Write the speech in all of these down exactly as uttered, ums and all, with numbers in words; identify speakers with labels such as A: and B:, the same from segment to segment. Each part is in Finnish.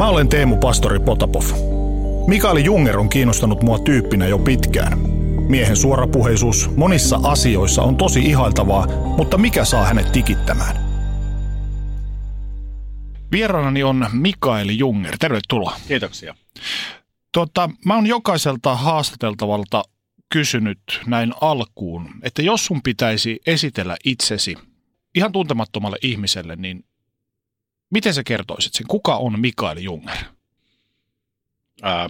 A: Mä olen Teemu Pastori Potapov. Mikael Junger on kiinnostanut mua tyyppinä jo pitkään. Miehen suorapuheisuus monissa asioissa on tosi ihailtavaa, mutta mikä saa hänet tikittämään? Vieraanani on Mikael Junger. Tervetuloa.
B: Kiitoksia.
A: Tota, mä oon jokaiselta haastateltavalta kysynyt näin alkuun, että jos sun pitäisi esitellä itsesi ihan tuntemattomalle ihmiselle, niin miten sä kertoisit sen? Kuka on Mikael Junger?
B: Ää,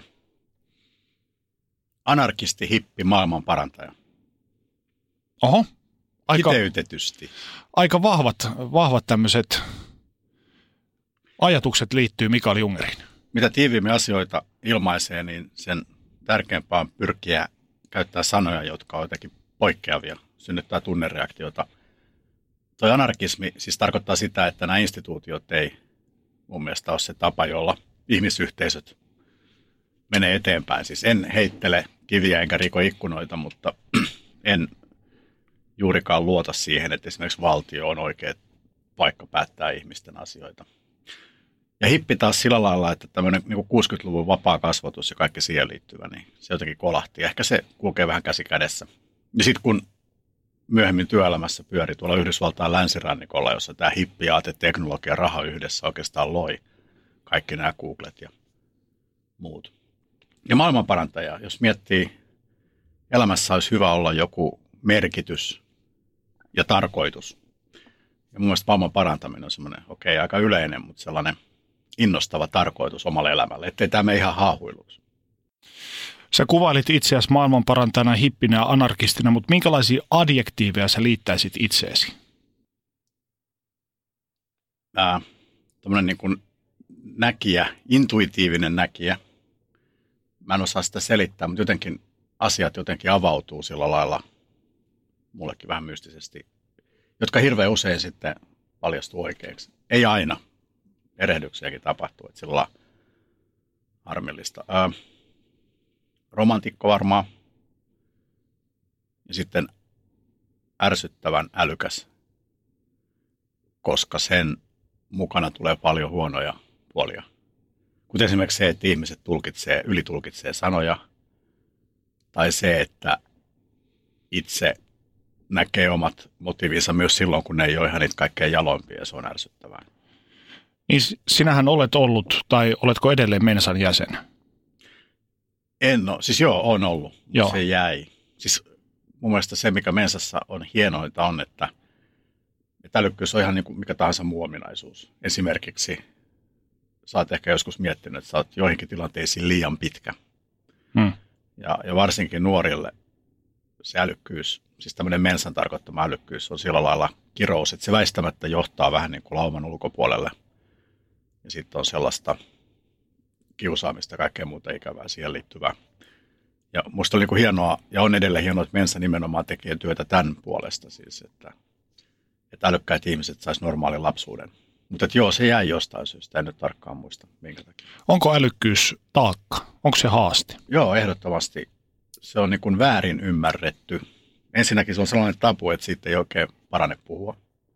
B: anarkisti, hippi, maailmanparantaja.
A: Oho. Aika,
B: kiteytetysti.
A: Aika vahvat, vahvat tämmöiset ajatukset liittyy Mikael Jungeriin.
B: Mitä tiiviimmin asioita ilmaisee, niin sen tärkeämpää on pyrkiä käyttää sanoja, jotka ovat jotenkin poikkeavia, synnyttää tunnereaktiota. Tuo anarkismi siis tarkoittaa sitä, että nämä instituutiot ei mun mielestä ole se tapa, jolla ihmisyhteisöt menee eteenpäin. Siis en heittele kiviä enkä riko ikkunoita, mutta en juurikaan luota siihen, että esimerkiksi valtio on oikea paikka päättää ihmisten asioita. Ja hippi taas sillä lailla, että tämmöinen niin kuin kuusikymmentäluvun vapaa kasvatus ja kaikki siihen liittyvä, niin se jotenkin kolahti. Ehkä se kulkee vähän käsi kädessä. Ja sitten kun myöhemmin työelämässä pyöri tuolla Yhdysvaltain länsirannikolla, jossa tämä hippiaate, teknologia ja raha yhdessä oikeastaan loi kaikki nämä Googlet ja muut. Ja maailmanparantaja, jos miettii, elämässä olisi hyvä olla joku merkitys ja tarkoitus. Ja mun mielestä maailman parantaminen on semmoinen, okei, okay, aika yleinen, mutta sellainen innostava tarkoitus omalle elämälle, ettei tämä mene ihan haahuiluksi.
A: Sä kuvailit itseäsi maailmanparantajana, hippinä ja anarkistina, mutta minkälaisia adjektiiveja sä liittäisit itseesi?
B: Äh, Tämmöinen niin kuin näkijä, intuitiivinen näkijä. Mä en osaa sitä selittää, mutta jotenkin asiat jotenkin avautuu sillä lailla, mullekin vähän mystisesti, jotka hirveän usein sitten paljastuu oikeaksi. Ei aina. Erehdyksiäkin tapahtuu, että sillä on harmillista. Ää, romantikko varmaan. Ja sitten ärsyttävän älykäs, koska sen mukana tulee paljon huonoja puolia. Kuten esimerkiksi se, että ihmiset tulkitsee, ylitulkitsee sanoja, tai se, että itse näkee omat motiivinsa myös silloin, kun ne ei ole ihan niitä kaikkein jaloimpia, ja se on ärsyttävää.
A: Niin sinähän olet ollut, tai oletko edelleen Mensan jäsen?
B: En ole, siis joo, on ollut,
A: joo.
B: Se jäi. Siis mun mielestä se, mikä Mensassa on hienointa, on, että, että älykkyys on ihan niin kuin mikä tahansa muu ominaisuus. Esimerkiksi sä oot ehkä joskus miettinyt, että sä oot joihinkin tilanteisiin liian pitkä. Hmm. Ja, ja varsinkin nuorille se älykkyys, siis tämmöinen Mensan tarkoittama älykkyys on sillä lailla kirous, että se väistämättä johtaa vähän niin kuin lauman ulkopuolelle. Ja sitten on sellaista kiusaamista ja kaikkea muuta ikävää siihen liittyvää. Ja musta oli niin kuin hienoa, ja on edelleen hienoa, että Mensa nimenomaan tekee työtä tämän puolesta siis, että, että älykkäät ihmiset sais normaalin lapsuuden. Mutta joo, se jäi jostain syystä, en nyt tarkkaan muista minkä takia.
A: Onko älykkyys taakka? Onko se haaste?
B: Joo, ehdottomasti. Se on niin kuin väärin ymmärretty. Ensinnäkin se on sellainen tabu, että siitä ei oikein parane puhua.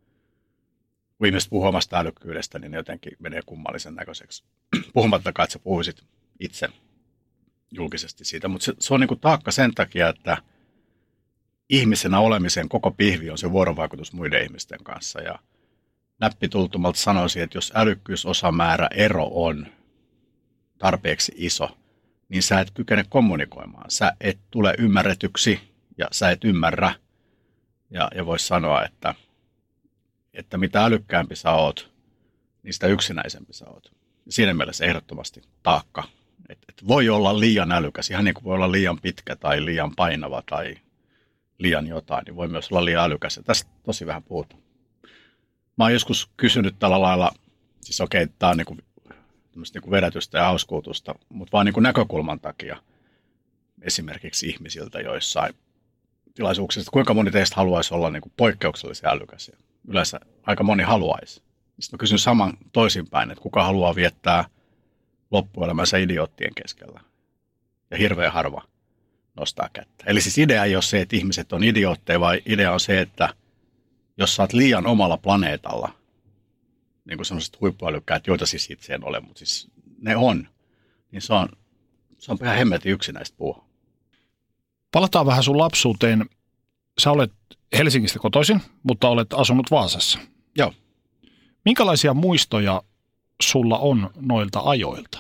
B: Kun ihmiset puhuu omasta älykkyydestä, niin ne jotenkin menee kummallisen näköiseksi. Puhumattakaan, että sä puhuisit itse julkisesti siitä. Mutta se, se on niin kuin taakka sen takia, että ihmisenä olemisen koko pihvi on se vuorovaikutus muiden ihmisten kanssa. Ja näppitultumalta sanoisin, että jos älykkyysosamäärä ero on tarpeeksi iso, niin sä et kykene kommunikoimaan. Sä et tule ymmärretyksi ja sä et ymmärrä. Ja, ja voisi sanoa, että että mitä älykkäämpi sä oot, niin sitä yksinäisempi sä oot. Siinä mielessä ehdottomasti taakka. Et, et voi olla liian älykäs, ihan niin kuin voi olla liian pitkä tai liian painava tai liian jotain, niin voi myös olla liian älykäs. Ja tästä tosi vähän puhutaan. Mä oon joskus kysynyt tällä lailla, siis okei, okay, tää on niin kuin, niin kuin vedätystä ja hauskuutusta, mutta vaan niin kuin näkökulman takia esimerkiksi ihmisiltä joissain tilaisuuksissa, kuinka moni teistä haluaisi olla niin kuin poikkeuksellisen älykäsiä. Yleensä aika moni haluaisi. Sitten mä kysyn saman toisinpäin, että kuka haluaa viettää loppuelämänsä idioottien keskellä. Ja hirveän harva nostaa kättä. Eli siis idea ei ole se, että ihmiset on idiootteja, vaan idea on se, että jos sä oot liian omalla planeetalla, niin kuin sellaiset huippuälykkäät, joita siis itse en ole, mutta siis ne on, niin se on, se on ihan hemmetin yksinäistä puhua.
A: Palataan vähän sun lapsuuteen. Sä olet Helsingistä kotoisin, mutta olet asunut Vaasassa.
B: Joo.
A: Minkälaisia muistoja sulla on noilta ajoilta?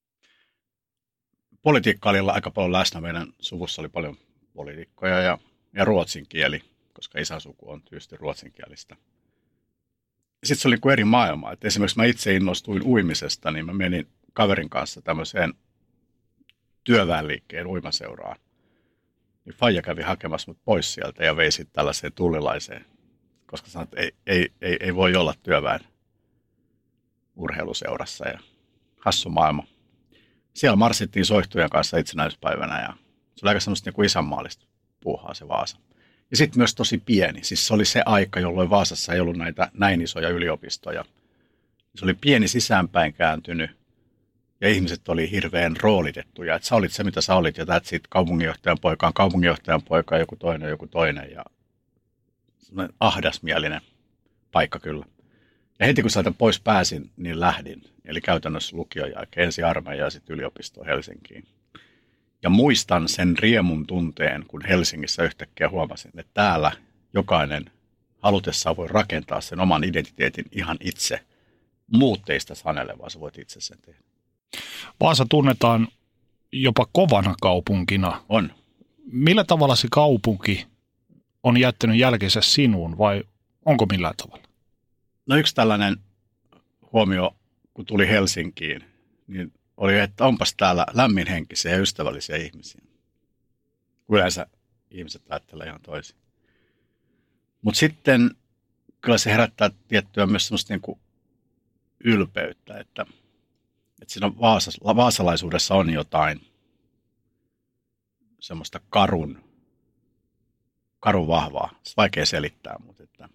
B: Politiikka oli aika paljon läsnä. Meidän suvussa oli paljon poliitikkoja ja, ja ruotsin kieli, koska isän suku on tietysti ruotsinkielistä. Sitten se oli kuin eri maailma. Et esimerkiksi mä itse innostuin uimisesta, niin mä menin kaverin kanssa tämmöiseen työväenliikkeen uimaseuraan. Niin faija kävi hakemassa mut pois sieltä ja vei sitten tällaiseen tullilaiseen, koska sanoin, että ei, ei, ei, ei voi olla työväen urheiluseurassa ja hassu maailma. Siellä marssittiin soihtujen kanssa itsenäisyyspäivänä ja se oli aika semmoista niin kuin isänmaallista puuhaa se Vaasa. Ja sitten myös tosi pieni. Siis se oli se aika, jolloin Vaasassa ei ollut näitä näin isoja yliopistoja. Se oli pieni sisäänpäin kääntynyt ja ihmiset oli hirveän roolitettuja. Että sä olit se, mitä sä olit ja täät siitä kaupunginjohtajan poika on kaupunginjohtajan poika ja joku toinen joku toinen. Ja semmoinen ahdasmielinen paikka kyllä. Ja heti kun sieltä pois pääsin, niin lähdin. Eli käytännössä lukion jälkeen ensin armeijaa ja sitten yliopistoon Helsinkiin. Ja muistan sen riemun tunteen, kun Helsingissä yhtäkkiä huomasin, että täällä jokainen halutessaan voi rakentaa sen oman identiteetin ihan itse. Muut teistä sanele, vaan sä voit itse sen tehdä.
A: Vaasa tunnetaan jopa kovana kaupunkina.
B: On.
A: Millä tavalla se kaupunki on jättänyt jälkeensä sinuun vai onko millään tavalla?
B: No yksi tällainen huomio, kun tuli Helsinkiin, niin oli, että onpas täällä lämminhenkisiä ja ystävällisiä ihmisiä. Yleensä ihmiset ajattelee ihan toisin. Mutta sitten kyllä se herättää tiettyä myös semmoista niin kuin ylpeyttä, että, että siinä vaasas, vaasalaisuudessa on jotain semmoista karun, karun vahvaa. Se on vaikea selittää, mutta että,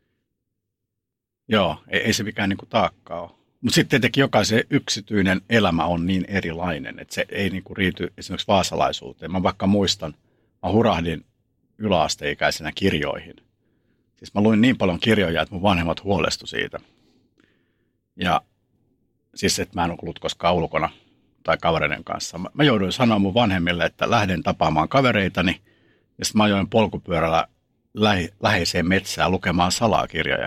B: joo, ei, ei se mikään niin kuin taakka ole. Mutta sitten tietenkin jokaisen yksityinen elämä on niin erilainen, että se ei niinku riity esimerkiksi vaasalaisuuteen. Mä vaikka muistan, mä hurahdin yläasteikäisenä kirjoihin. Siis mä luin niin paljon kirjoja, että mun vanhemmat huolestu siitä. Ja siis, että mä en ollut koskaan ulkona tai kavereiden kanssa. Mä, mä jouduin sanoa mun vanhemmille, että lähden tapaamaan kavereitani. Ja sitten mä ajoin polkupyörällä lähi, läheiseen metsään lukemaan salakirjoja.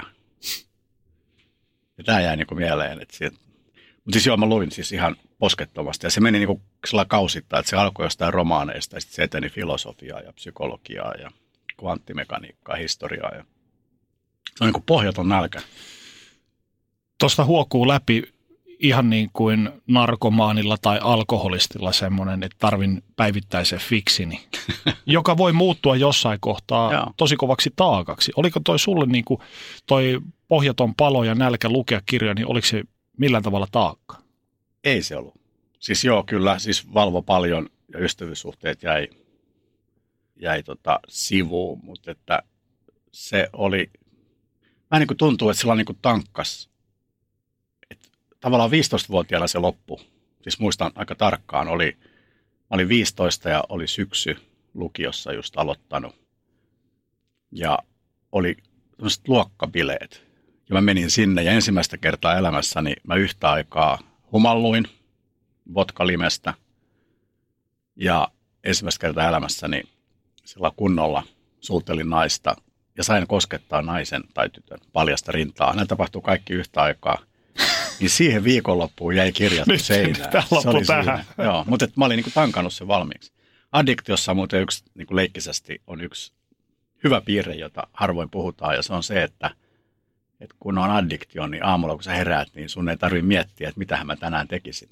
B: Ja tämä jäi niinku mieleen. Mutta siis joo, mä luin siis ihan poskettomasti. Ja se meni niinku sellainen kausittain, että se alkoi jostain romaaneista, ja sitten se eteni filosofiaa ja psykologiaa ja kvanttimekaniikkaa, historiaa. Ja se on niinku pohjaton nälkä.
A: Tuosta huokuu läpi ihan niin kuin narkomaanilla tai alkoholistilla semmoinen, että tarvin päivittäisen fiksini, joka voi muuttua jossain kohtaa tosi kovaksi taakaksi. Oliko toi sulle niin kuin toi pohjaton palo ja nälkä lukea kirjoja, niin oliko se millään tavalla taakka?
B: Ei se ollut. Siis joo, kyllä, siis valvo paljon ja ystävyyssuhteet jäi, jäi tota sivuun, mutta että se oli, vähän niin kuin tuntuu, että sillä niin kuin tankkas. Että tavallaan viisitoistavuotiaana se loppui. Siis muistan aika tarkkaan, oli, mä olin viisitoista ja oli syksy lukiossa just aloittanut. Ja oli tämmöiset luokkabileet. Ja mä menin sinne ja ensimmäistä kertaa elämässäni mä yhtä aikaa humalluin vodkalimestä. Ja ensimmäistä kertaa elämässäni sillä kunnolla suutelin naista ja sain koskettaa naisen tai tytön paljasta rintaa. Nämä tapahtui kaikki yhtä aikaa. Niin siihen viikonloppuun jäi kirjattu
A: nyt,
B: seinään.
A: Tämä loppu tähän.
B: Joo, mutta mä olin niin kuin tankannut sen valmiiksi. Addiktiossa muuten yksi niin kuin leikkisesti on yksi hyvä piirre, jota harvoin puhutaan, ja se on se, että, että kun on addiktio, niin aamulla kun sä heräät, niin sun ei tarvitse miettiä, että mitähän mä tänään tekisin.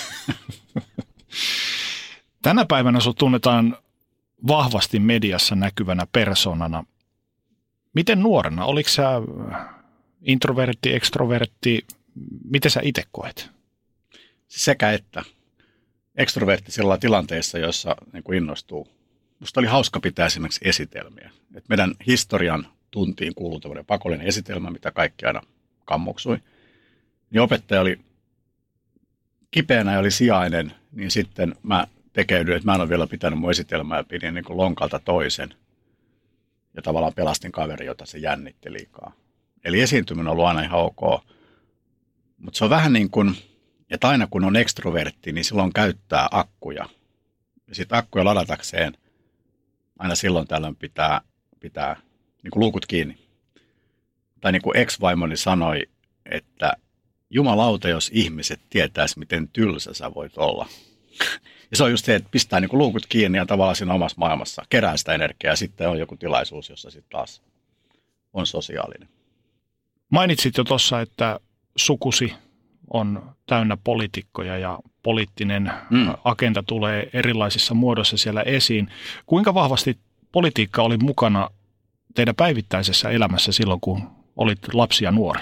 A: Tänä päivänä sut tunnetaan vahvasti mediassa näkyvänä persoonana. Miten nuorena? Oliko sä introvertti, extrovertti? Miten sä itse koet?
B: Sekä että. Ekstrovertti sillä tilanteessa, jossa niin kuin innostuu. Musta oli hauska pitää esimerkiksi esitelmiä. Et meidän historian tuntiin kuuluu tämmöinen pakollinen esitelmä, mitä kaikki aina kammoksui. Niin opettaja oli kipeänä ja oli sijainen, niin sitten mä tekeydyin, että mä en ole vielä pitänyt mun esitelmää ja pidin niin kuin lonkalta toisen. Ja tavallaan pelastin kaveri, jota se jännitti liikaa. Eli esiintyminen on ollut aina ihan ok. Mutta se on vähän niin kuin Että aina kun on ekstrovertti, niin silloin käyttää akkuja. Ja sitten akkuja ladatakseen aina silloin tällöin pitää, pitää niin kuin luukut kiinni. Tai niin kuin ex-vaimoni sanoi, että jumalauta, jos ihmiset tietäisi, miten tylsä sä voit olla. Ja se on just se, että pistää niin kuin luukut kiinni ja tavallaan siinä omassa maailmassa kerää sitä energiaa. Ja sitten on joku tilaisuus, jossa sitten taas on sosiaalinen.
A: Mainitsit jo tuossa, että sukusi on täynnä poliitikkoja ja poliittinen mm. agenda tulee erilaisissa muodoissa siellä esiin. Kuinka vahvasti politiikka oli mukana teidän päivittäisessä elämässä silloin, kun olit lapsi ja nuori?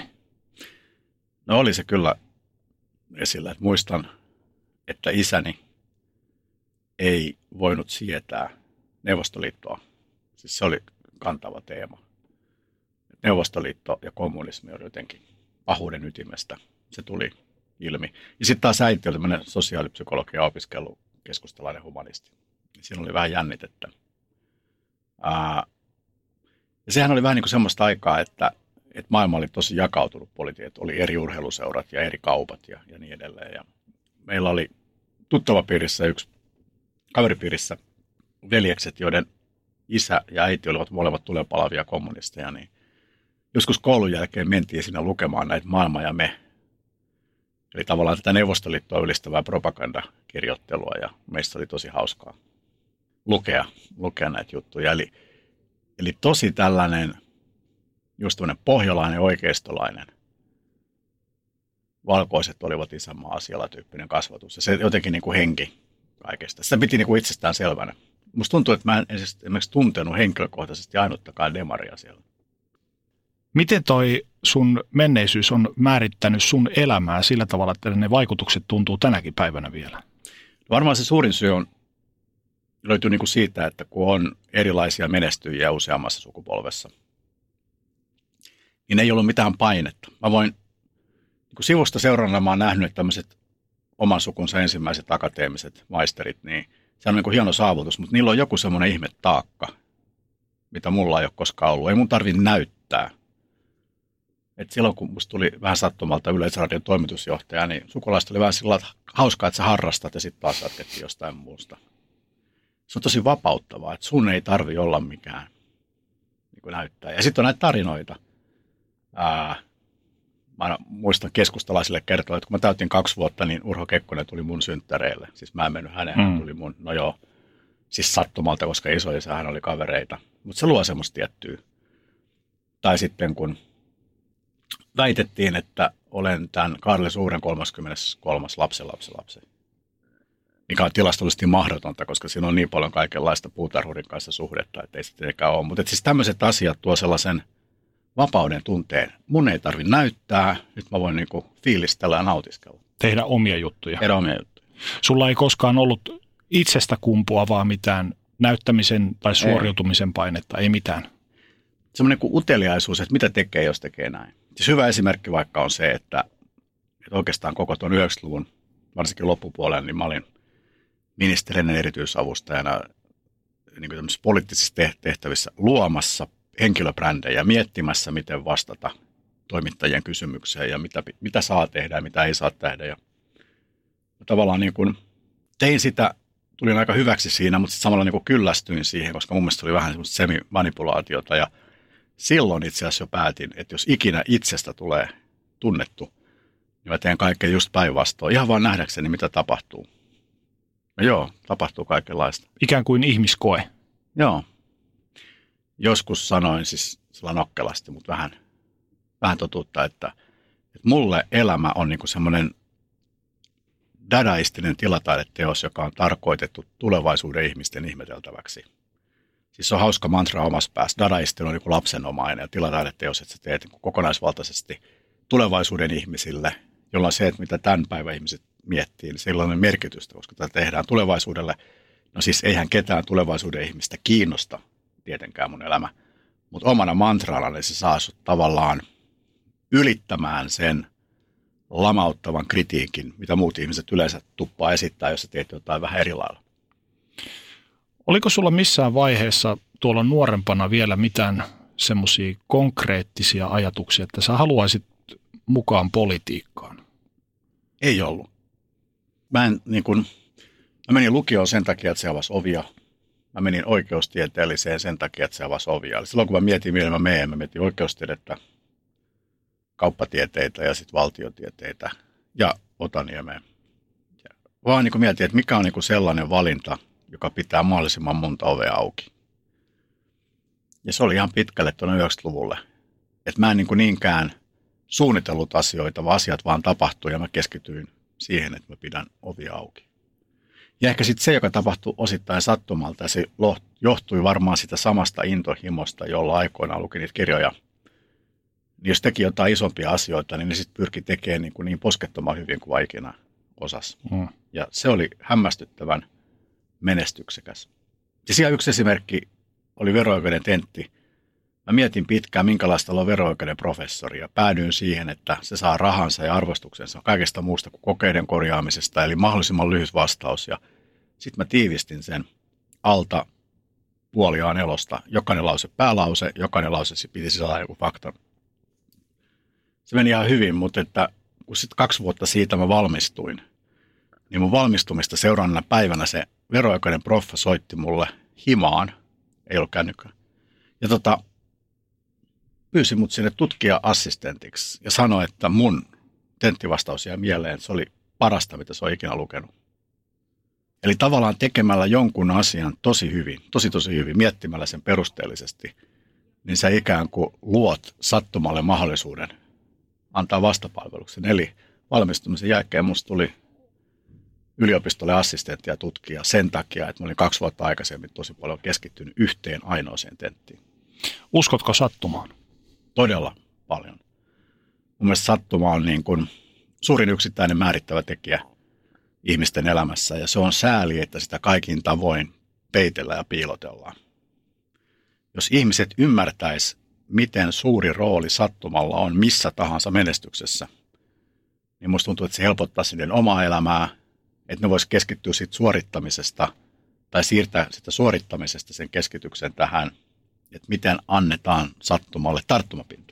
B: No oli se kyllä esillä. Että muistan, että isäni ei voinut sietää Neuvostoliittoa. Siis se oli kantava teema. Neuvostoliitto ja kommunismi oli jotenkin pahuuden ytimestä. Se tuli ilmi. Ja sitten taas äiti oli tämmöinen sosiaalipsykologia opiskellut keskustalainen humanisti. Siinä oli vähän jännitettä. Ää, ja sehän oli vähän niin kuin semmoista aikaa, että, että maailma oli tosi jakautunut politiikka. Oli eri urheiluseurat ja eri kaupat ja, ja niin edelleen. Ja meillä oli tuttavapiirissä yksi kaveripiirissä veljekset, joiden isä ja äiti olivat molemmat tulenpalavia kommunisteja, niin joskus koulun jälkeen mentiin sinne lukemaan näitä Maailma ja me. Eli tavallaan tätä Neuvostoliittoa ylistävää propagandakirjoittelua, ja meistä oli tosi hauskaa lukea, lukea näitä juttuja. Eli, eli tosi tällainen, just tämmöinen pohjalainen, oikeistolainen, valkoiset olivat isänmaa-asialla tyyppinen kasvatus. Ja se jotenkin niin kuin henki kaikesta. Sitä piti niin kuin itsestään selvänä. Musta tuntuu, että mä en esimerkiksi tuntenut henkilökohtaisesti ainuttakaan demaria siellä.
A: Miten toi sun menneisyys on määrittänyt sun elämää sillä tavalla, että ne vaikutukset tuntuu tänäkin päivänä vielä?
B: Varmaan se suurin syy on, löytyy niin kuin siitä, että kun on erilaisia menestyjiä useammassa sukupolvessa, niin ei ollut mitään painetta. Mä voin niin kuin sivusta seurana mä oon nähnyt, että tämmöiset oman sukunsa ensimmäiset akateemiset maisterit, niin se on niin kuin hieno saavutus, mutta niillä on joku semmoinen ihme taakka, mitä mulla ei ole koskaan ollut. Ei mun tarvitse näyttää. Et silloin, kun musta tuli vähän sattumalta Yleisradion toimitusjohtaja, niin sukulaiset oli vähän sillä lailla, että hauskaa, että sä harrastat, ja sitten taas jatkettiin jostain muusta. Se on tosi vapauttavaa, että sun ei tarvi olla mikään niin kuin näyttää. Ja sitten on näitä tarinoita. Ää, mä muistan keskustalaisille kertoa, että kun mä täytin kaksi vuotta, niin Urho Kekkonen tuli mun synttäreille. Siis mä en mennyt häneen, hän tuli mun, no joo, siis sattumalta, koska isoisä hän oli kavereita. Mutta se luo semmoista tiettyä. Tai sitten kun väitettiin, että olen tämän Kaarle Suuren kolmaskymmeneskolmas lapsenlapsenlapsi, mikä on tilastollisesti mahdotonta, koska siinä on niin paljon kaikenlaista puutarhurin kanssa suhdetta, että ei se tietenkään ole. Mutta siis tämmöiset asiat tuo sellaisen vapauden tunteen. Mun ei tarvitse näyttää, nyt mä voin niinku fiilistellä ja nautiskella.
A: Tehdä omia juttuja.
B: Tehdä omia juttuja.
A: Sulla ei koskaan ollut itsestä kumpuavaa mitään näyttämisen tai suoriutumisen painetta, ei mitään.
B: Semmoinen kuin uteliaisuus, että mitä tekee, jos tekee näin. Siis hyvä esimerkki vaikka on se, että, että oikeastaan koko tuon yhdeksänkymmentäluvun, varsinkin loppupuolella, niin mä olin ministerinen erityisavustajana niin kuin poliittisissa tehtävissä luomassa henkilöbrändejä, miettimässä, miten vastata toimittajien kysymykseen ja mitä, mitä saa tehdä ja mitä ei saa tehdä. Ja tavallaan niin kuin tein sitä, tulin aika hyväksi siinä, mutta samalla niin kuin kyllästyin siihen, koska mun mielestä oli vähän semmoista semimanipulaatiota. Ja silloin itse asiassa jo päätin, että jos ikinä itsestä tulee tunnettu, niin mä teen kaikkea just päinvastoin. Ihan vaan nähdäkseni, mitä tapahtuu. No joo, tapahtuu kaikenlaista.
A: Ikään kuin ihmiskoe.
B: Joo. Joskus sanoin siis sellainen nokkelasti, mutta vähän, vähän totuutta, että, että mulle elämä on niin kuin semmoinen dadaistinen tilataideteos, joka on tarkoitettu tulevaisuuden ihmisten ihmeteltäväksi. Siis se on hauska mantra omassa päässä. Dadaistinen on niin kuin lapsenomainen ja tilataideteos, että sä teet niin kuin kokonaisvaltaisesti tulevaisuuden ihmisille, jolloin se, että mitä tämän päivän ihmiset miettii, niin sillä on merkitystä, koska tätä tehdään tulevaisuudelle. No siis eihän ketään tulevaisuuden ihmistä kiinnosta tietenkään mun elämä, mutta omana mantrallani se saa sut tavallaan ylittämään sen lamauttavan kritiikin, mitä muut ihmiset yleensä tuppaa esittää, jos sä teet jotain vähän eri lailla.
A: Oliko sulla missään vaiheessa tuolla nuorempana vielä mitään semmoisia konkreettisia ajatuksia, että sä haluaisit mukaan politiikkaan?
B: Ei ollut. Mä, en, niin kun, mä menin lukioon sen takia, että se avasi ovia. Mä menin oikeustieteelliseen sen takia, että se avasi ovia. Eli silloin kun mä mietin, millä mä menen, mä mietin oikeustiedettä, kauppatieteitä ja sitten valtiotieteitä ja Otaniemeen. Vaan niin mietin, että mikä on niin sellainen valinta, joka pitää mahdollisimman monta ovea auki. Ja se oli ihan pitkälle tuonne yhdeksänkymmentäluvulle. Että mä en niin niinkään suunnitellut asioita, vaan asiat vaan tapahtui ja mä keskityin siihen, että mä pidän ovia auki. Ja ehkä sitten se, joka tapahtui osittain sattumalta, ja se johtui varmaan sitä samasta intohimosta, jolla aikoinaan luki niitä kirjoja. Niin jos teki jotain isompia asioita, niin ne sitten pyrki tekemään niin, niin poskettoman hyvin kuin ikinä osas. Mm. Ja se oli hämmästyttävän menestyksekäs. Ja siellä yksi esimerkki oli vero-oikeuden tentti. Mä mietin pitkään, minkälaista olla vero-oikeuden professori, ja päädyin siihen, että se saa rahansa ja arvostuksensa kaikesta muusta kuin kokeiden korjaamisesta, eli mahdollisimman lyhyt vastaus. Ja sitten mä tiivistin sen alta puoli A nelosta. Jokainen lause päälause, jokainen lause piti sisällä joku fakta. Se meni ihan hyvin, mutta että kun sitten kaksi vuotta siitä mä valmistuin, niin mun valmistumista seuraavana päivänä se vero-oikeuden proffa soitti mulle himaan, ei ollut kännykkää, ja tota, pyysi mut sinne tutkija-assistentiksi ja sanoi, että mun tenttivastaus jäi mieleen, se oli parasta, mitä se on ikinä lukenut. Eli tavallaan tekemällä jonkun asian tosi hyvin, tosi tosi hyvin, miettimällä sen perusteellisesti, niin sä ikään kuin luot sattumalle mahdollisuuden antaa vastapalveluksen. Eli valmistumisen jälkeen musta tuli yliopistolle assistentti ja tutkija sen takia, että mä olin kaksi vuotta aikaisemmin tosi paljon keskittynyt yhteen ainoaseen tenttiin.
A: Uskotko sattumaan?
B: Todella paljon. Mun mielestä sattuma on niin kuin suurin yksittäinen määrittävä tekijä ihmisten elämässä, ja se on sääli, että sitä kaikin tavoin peitellään ja piilotellaan. Jos ihmiset ymmärtäis, miten suuri rooli sattumalla on missä tahansa menestyksessä, niin musta tuntuu, että se helpottaa niiden omaa elämää, että ne vois keskittyä siitä suorittamisesta tai siirtää sitä suorittamisesta sen keskityksen tähän, että miten annetaan sattumalle tarttumapinta.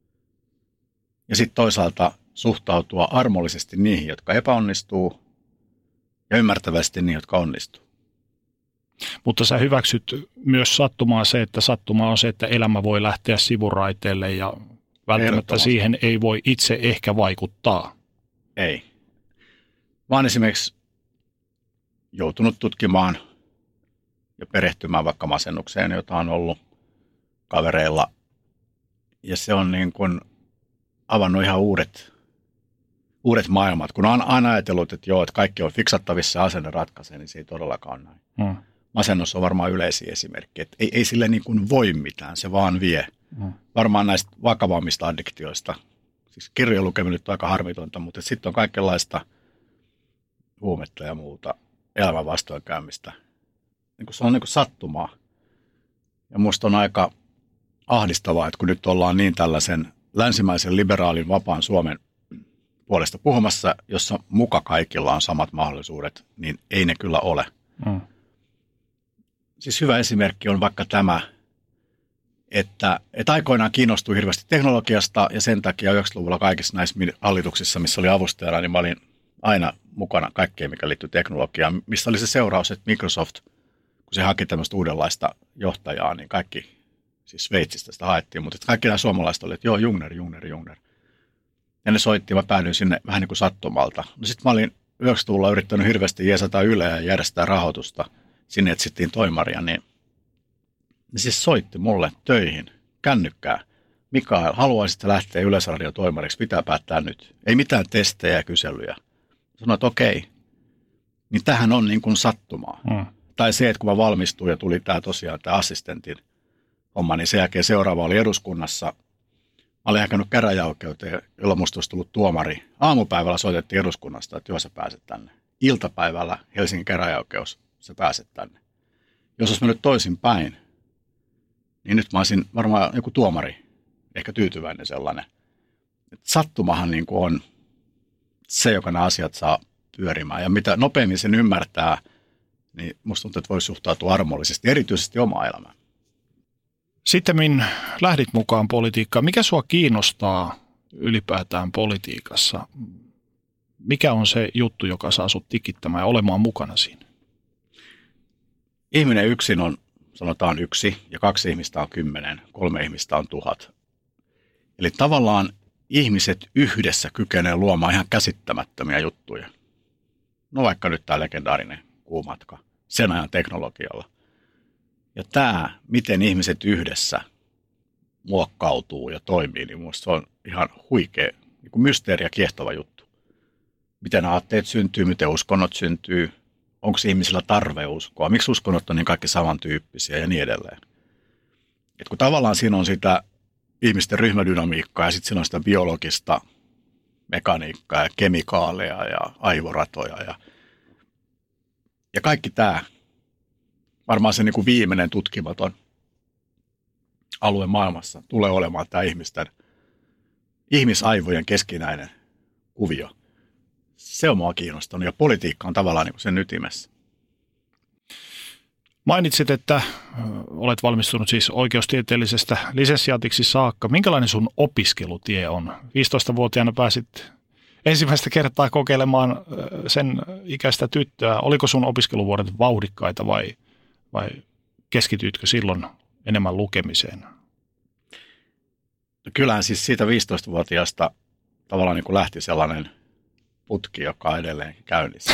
B: Ja sitten toisaalta suhtautua armollisesti niihin, jotka epäonnistuu, ja ymmärtävästi niihin, jotka onnistuu.
A: Mutta sä hyväksyt myös sattumaa se, että sattuma on se, että elämä voi lähteä sivuraiteelle ja välttämättä siihen ei voi itse ehkä vaikuttaa.
B: Ei. Mä oon esimerkiksi joutunut tutkimaan ja perehtymään vaikka masennukseen, jota on ollut kavereilla. Ja se on niin kuin avannut ihan uudet, uudet maailmat. Kun on aina ajatellut, että joo, että kaikki on fiksattavissa ja asenne ratkaisee, niin se ei todellakaan näin. Hmm. Masennus on varmaan yleisin esimerkki. Että ei, ei sille niin kuin voi mitään, se vaan vie. Hmm. Varmaan näistä vakavammista addiktioista. Siis kirjojen lukeminen nyt on aika harmitonta, mutta sitten on kaikenlaista huumetta ja muuta elämän vastoinkäymistä. Niin kuin se on niin kuin sattumaa. Ja musta on aika ahdistavaa, että kun nyt ollaan niin tällaisen länsimäisen liberaalin vapaan Suomen puolesta puhumassa, jossa muka kaikilla on samat mahdollisuudet, niin ei ne kyllä ole. Mm. Siis hyvä esimerkki on vaikka tämä, että, että aikoinaan kiinnostui hirveästi teknologiasta ja sen takia yhdeksänkymmentäluvulla kaikissa näissä hallituksissa, missä oli avustajana, niin mä olin aina mukana kaikkea, mikä liittyy teknologiaan, mistä oli se seuraus, että Microsoft, kun se haki tämmöistä uudenlaista johtajaa, niin kaikki, siis Sveitsistä sitä haettiin, mutta kaikki nämä suomalaiset olivat, että joo, Jungner, Jungner, Jungner. Ja ne soitti, mä päädyin sinne vähän niin kuin sattumalta. No sitten mä olin yhdeksänkymmentäluvulla yrittänyt hirveästi jeesata Yle ja järjestää rahoitusta. Sinne etsittiin toimaria, niin ne siis soitti mulle töihin, kännykkää. Mikael, haluaisitko lähteä Yleisradion toimariksi? Pitää päättää nyt. Ei mitään testejä ja kyselyjä. Sanoin, että okei. Niin tämähän on niin kuin sattumaa. Mm. Tai se, että kun mä valmistuin ja tuli tämä tosiaan tämä assistentin homma, niin sen jälkeen seuraava oli eduskunnassa. Mä olin hakannut käräjäoikeuteen, jolla musta olisi tullut tuomari. Aamupäivällä soitettiin eduskunnasta, että joo, sä pääset tänne. Iltapäivällä Helsingin käräjäoikeus, sä pääset tänne. Jos olisi mennyt toisin päin, niin nyt mä olisin varmaan joku tuomari, ehkä tyytyväinen sellainen. Et sattumahan niin kuin on se, joka nämä asiat saa pyörimään. Ja mitä nopeammin sen ymmärtää, niin musta tuntuu, että voi suhtautua armollisesti, erityisesti omaa elämään.
A: Sitten lähdit mukaan politiikkaan. Mikä sua kiinnostaa ylipäätään politiikassa? Mikä on se juttu, joka saa sut tikittämään ja olemaan mukana siinä?
B: Ihminen yksin on, sanotaan yksi, ja kaksi ihmistä on kymmenen, kolme ihmistä on tuhat. Eli tavallaan ihmiset yhdessä kykenee luomaan ihan käsittämättömiä juttuja. No vaikka nyt tämä legendaarinen kuumatka, sen ajan teknologialla. Ja tämä, miten ihmiset yhdessä muokkautuu ja toimii, niin minusta se on ihan huikea, niin kuin mysteeri ja kiehtova juttu. Miten aatteet syntyy, miten uskonnot syntyy, onko ihmisillä tarve uskoa, miksi uskonnot on niin kaikki samantyyppisiä ja niin edelleen. Et kun tavallaan siinä on sitä ihmisten ryhmädynamiikkaa ja sitten siinä on sitä biologista mekaniikkaa ja kemikaaleja ja aivoratoja ja, ja kaikki tämä. Varmaan se niin kuin viimeinen tutkimaton alue maailmassa tulee olemaan tämä ihmisten, ihmisaivojen keskinäinen kuvio. Se on mua kiinnostanut ja politiikka on tavallaan niin kuin sen ytimessä.
A: Mainitsit, että olet valmistunut siis oikeustieteellisestä lisensiaatiksi saakka. Minkälainen sun opiskelutie on? viisitoistavuotiaana pääsit ensimmäistä kertaa kokeilemaan sen ikäistä tyttöä. Oliko sun opiskeluvuodet vauhdikkaita vai, vai keskityitkö silloin enemmän lukemiseen?
B: No kyllähän siis siitä viisitoistavuotiaasta tavallaan niin kuin lähti sellainen putki, joka on edelleenkin käynnissä.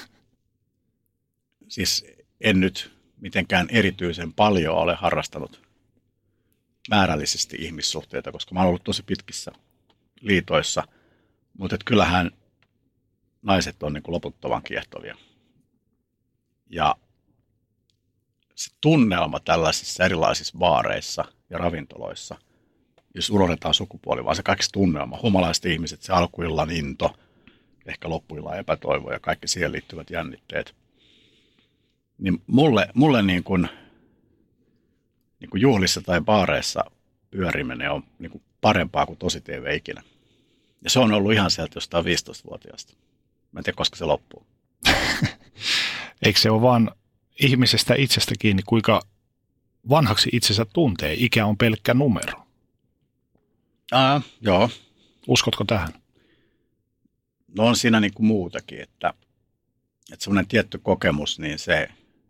B: Siis en nyt mitenkään erityisen paljon ole harrastanut määrällisesti ihmissuhteita, koska mä oon ollut tosi pitkissä liitoissa, mutta kyllähän naiset on niin kuin loputtoman kiehtovia. Ja se tunnelma tällaisissa erilaisissa baareissa ja ravintoloissa, jos unohdetaan sukupuoli, vaan se kaikki tunnelma, humalaiset ihmiset, se alkuillan into, ehkä loppuillan epätoivo ja kaikki siihen liittyvät jännitteet. Niin mulle, mulle niin kuin, niin kuin juhlissa tai baareissa pyöriminen on niin kuin parempaa kuin tosi T V ikinä. Ja se on ollut ihan sieltä jostain viisitoistavuotiaasta. Mä en tiedä, koska se loppuu.
A: Eikö se ole vaan ihmisestä itsestä kiinni, kuinka vanhaksi itsensä tuntee? Ikä on pelkkä numero.
B: Aa, joo.
A: Uskotko tähän?
B: No on siinä niin kuin muutakin, että, että semmoinen tietty kokemus, niin se,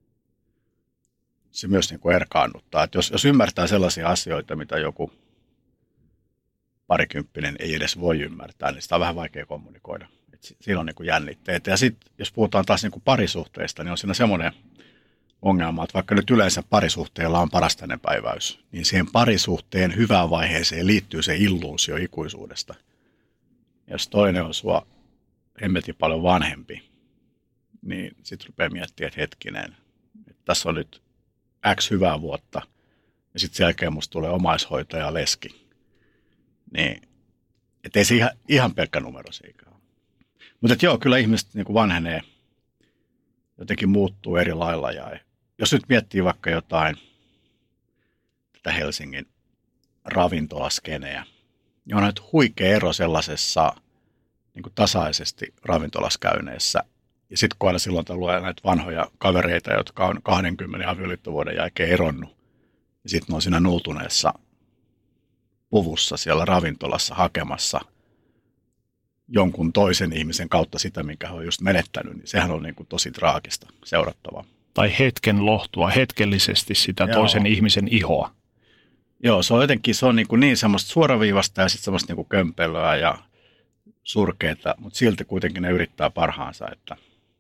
B: se myös niin kuin erkaannuttaa. Että jos, jos ymmärtää sellaisia asioita, mitä joku parikymppinen ei edes voi ymmärtää, niin sitä on vähän vaikea kommunikoida. Että siinä on niin kuin jännitteet. Ja sitten jos puhutaan taas niin kuin parisuhteista, niin on siinä semmoinen ongelma, että vaikka nyt yleensä parisuhteella on parastainen päiväys, niin siihen parisuhteen hyvään vaiheeseen liittyy se illuusio ikuisuudesta. Ja jos toinen on sua hemmetin paljon vanhempi, niin sitten rupeaa miettimään, että hetkinen, että tässä on nyt X hyvää vuotta, ja sitten sen jälkeen musta tulee omaishoitaja ja leski. Niin, että ei se ihan, ihan pelkkä numero siitä ole. Mutta joo, kyllä ihmiset niin kuin vanhenee, jotenkin muuttuu eri lailla. Ja jos nyt miettii vaikka jotain tätä Helsingin ravintolaskeneä, niin on nyt huikea ero sellaisessa niin kuin tasaisesti ravintolaskäyneissä. Ja sitten kun aina silloin tulee näitä vanhoja kavereita, jotka on kaksikymmentä avioliittovuoden jälkeen eronnut, ja sitten ne on siinä nultuneessa puvussa siellä ravintolassa hakemassa jonkun toisen ihmisen kautta sitä, minkä he on just menettänyt, niin sehän on niin kuin tosi traagista seurattavaa.
A: Tai hetken lohtua, hetkellisesti sitä Joo. toisen ihmisen ihoa.
B: Joo, se on jotenkin se on niin, kuin niin semmoista suoraviivasta ja sitten semmoista niin kuin kömpelöä ja surkeita, mutta silti kuitenkin ne yrittää parhaansa. Että,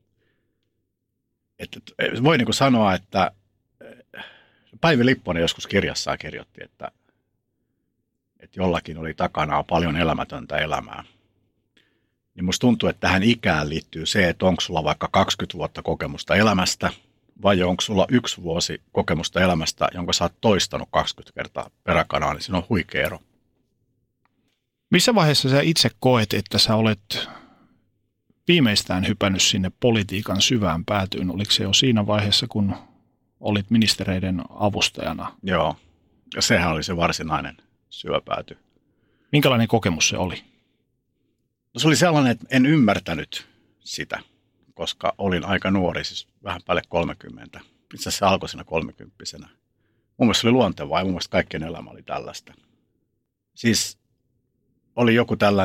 B: että voi niin kuin sanoa, että Päivi Lipponen joskus kirjassaan kirjoitti, että, että jollakin oli takanaan paljon elämätöntä elämää. Niin musta tuntuu, että tähän ikään liittyy se, että onko sulla vaikka kaksikymmentä vuotta kokemusta elämästä, vai onko sulla yksi vuosi kokemusta elämästä, jonka sä oot toistanut kaksikymmentä kertaa peräkanaa, niin siinä on huikea ero.
A: Missä vaiheessa sä itse koet, että sä olet viimeistään hypännyt sinne politiikan syvään päätyyn? Oliko se jo siinä vaiheessa, kun olit ministereiden avustajana?
B: Joo, ja sehän oli se varsinainen syväpääty.
A: Minkälainen kokemus se oli?
B: No se oli sellainen, että en ymmärtänyt sitä, koska olin aika nuori, siis vähän päälle kolmekymmentä. Itse asiassa se alkoi siinä kolmekymppisenä. Mun mielestä se oli luontevaa ja mun mielestä kaikkien elämä oli tällaista. Siis oli joku tällainen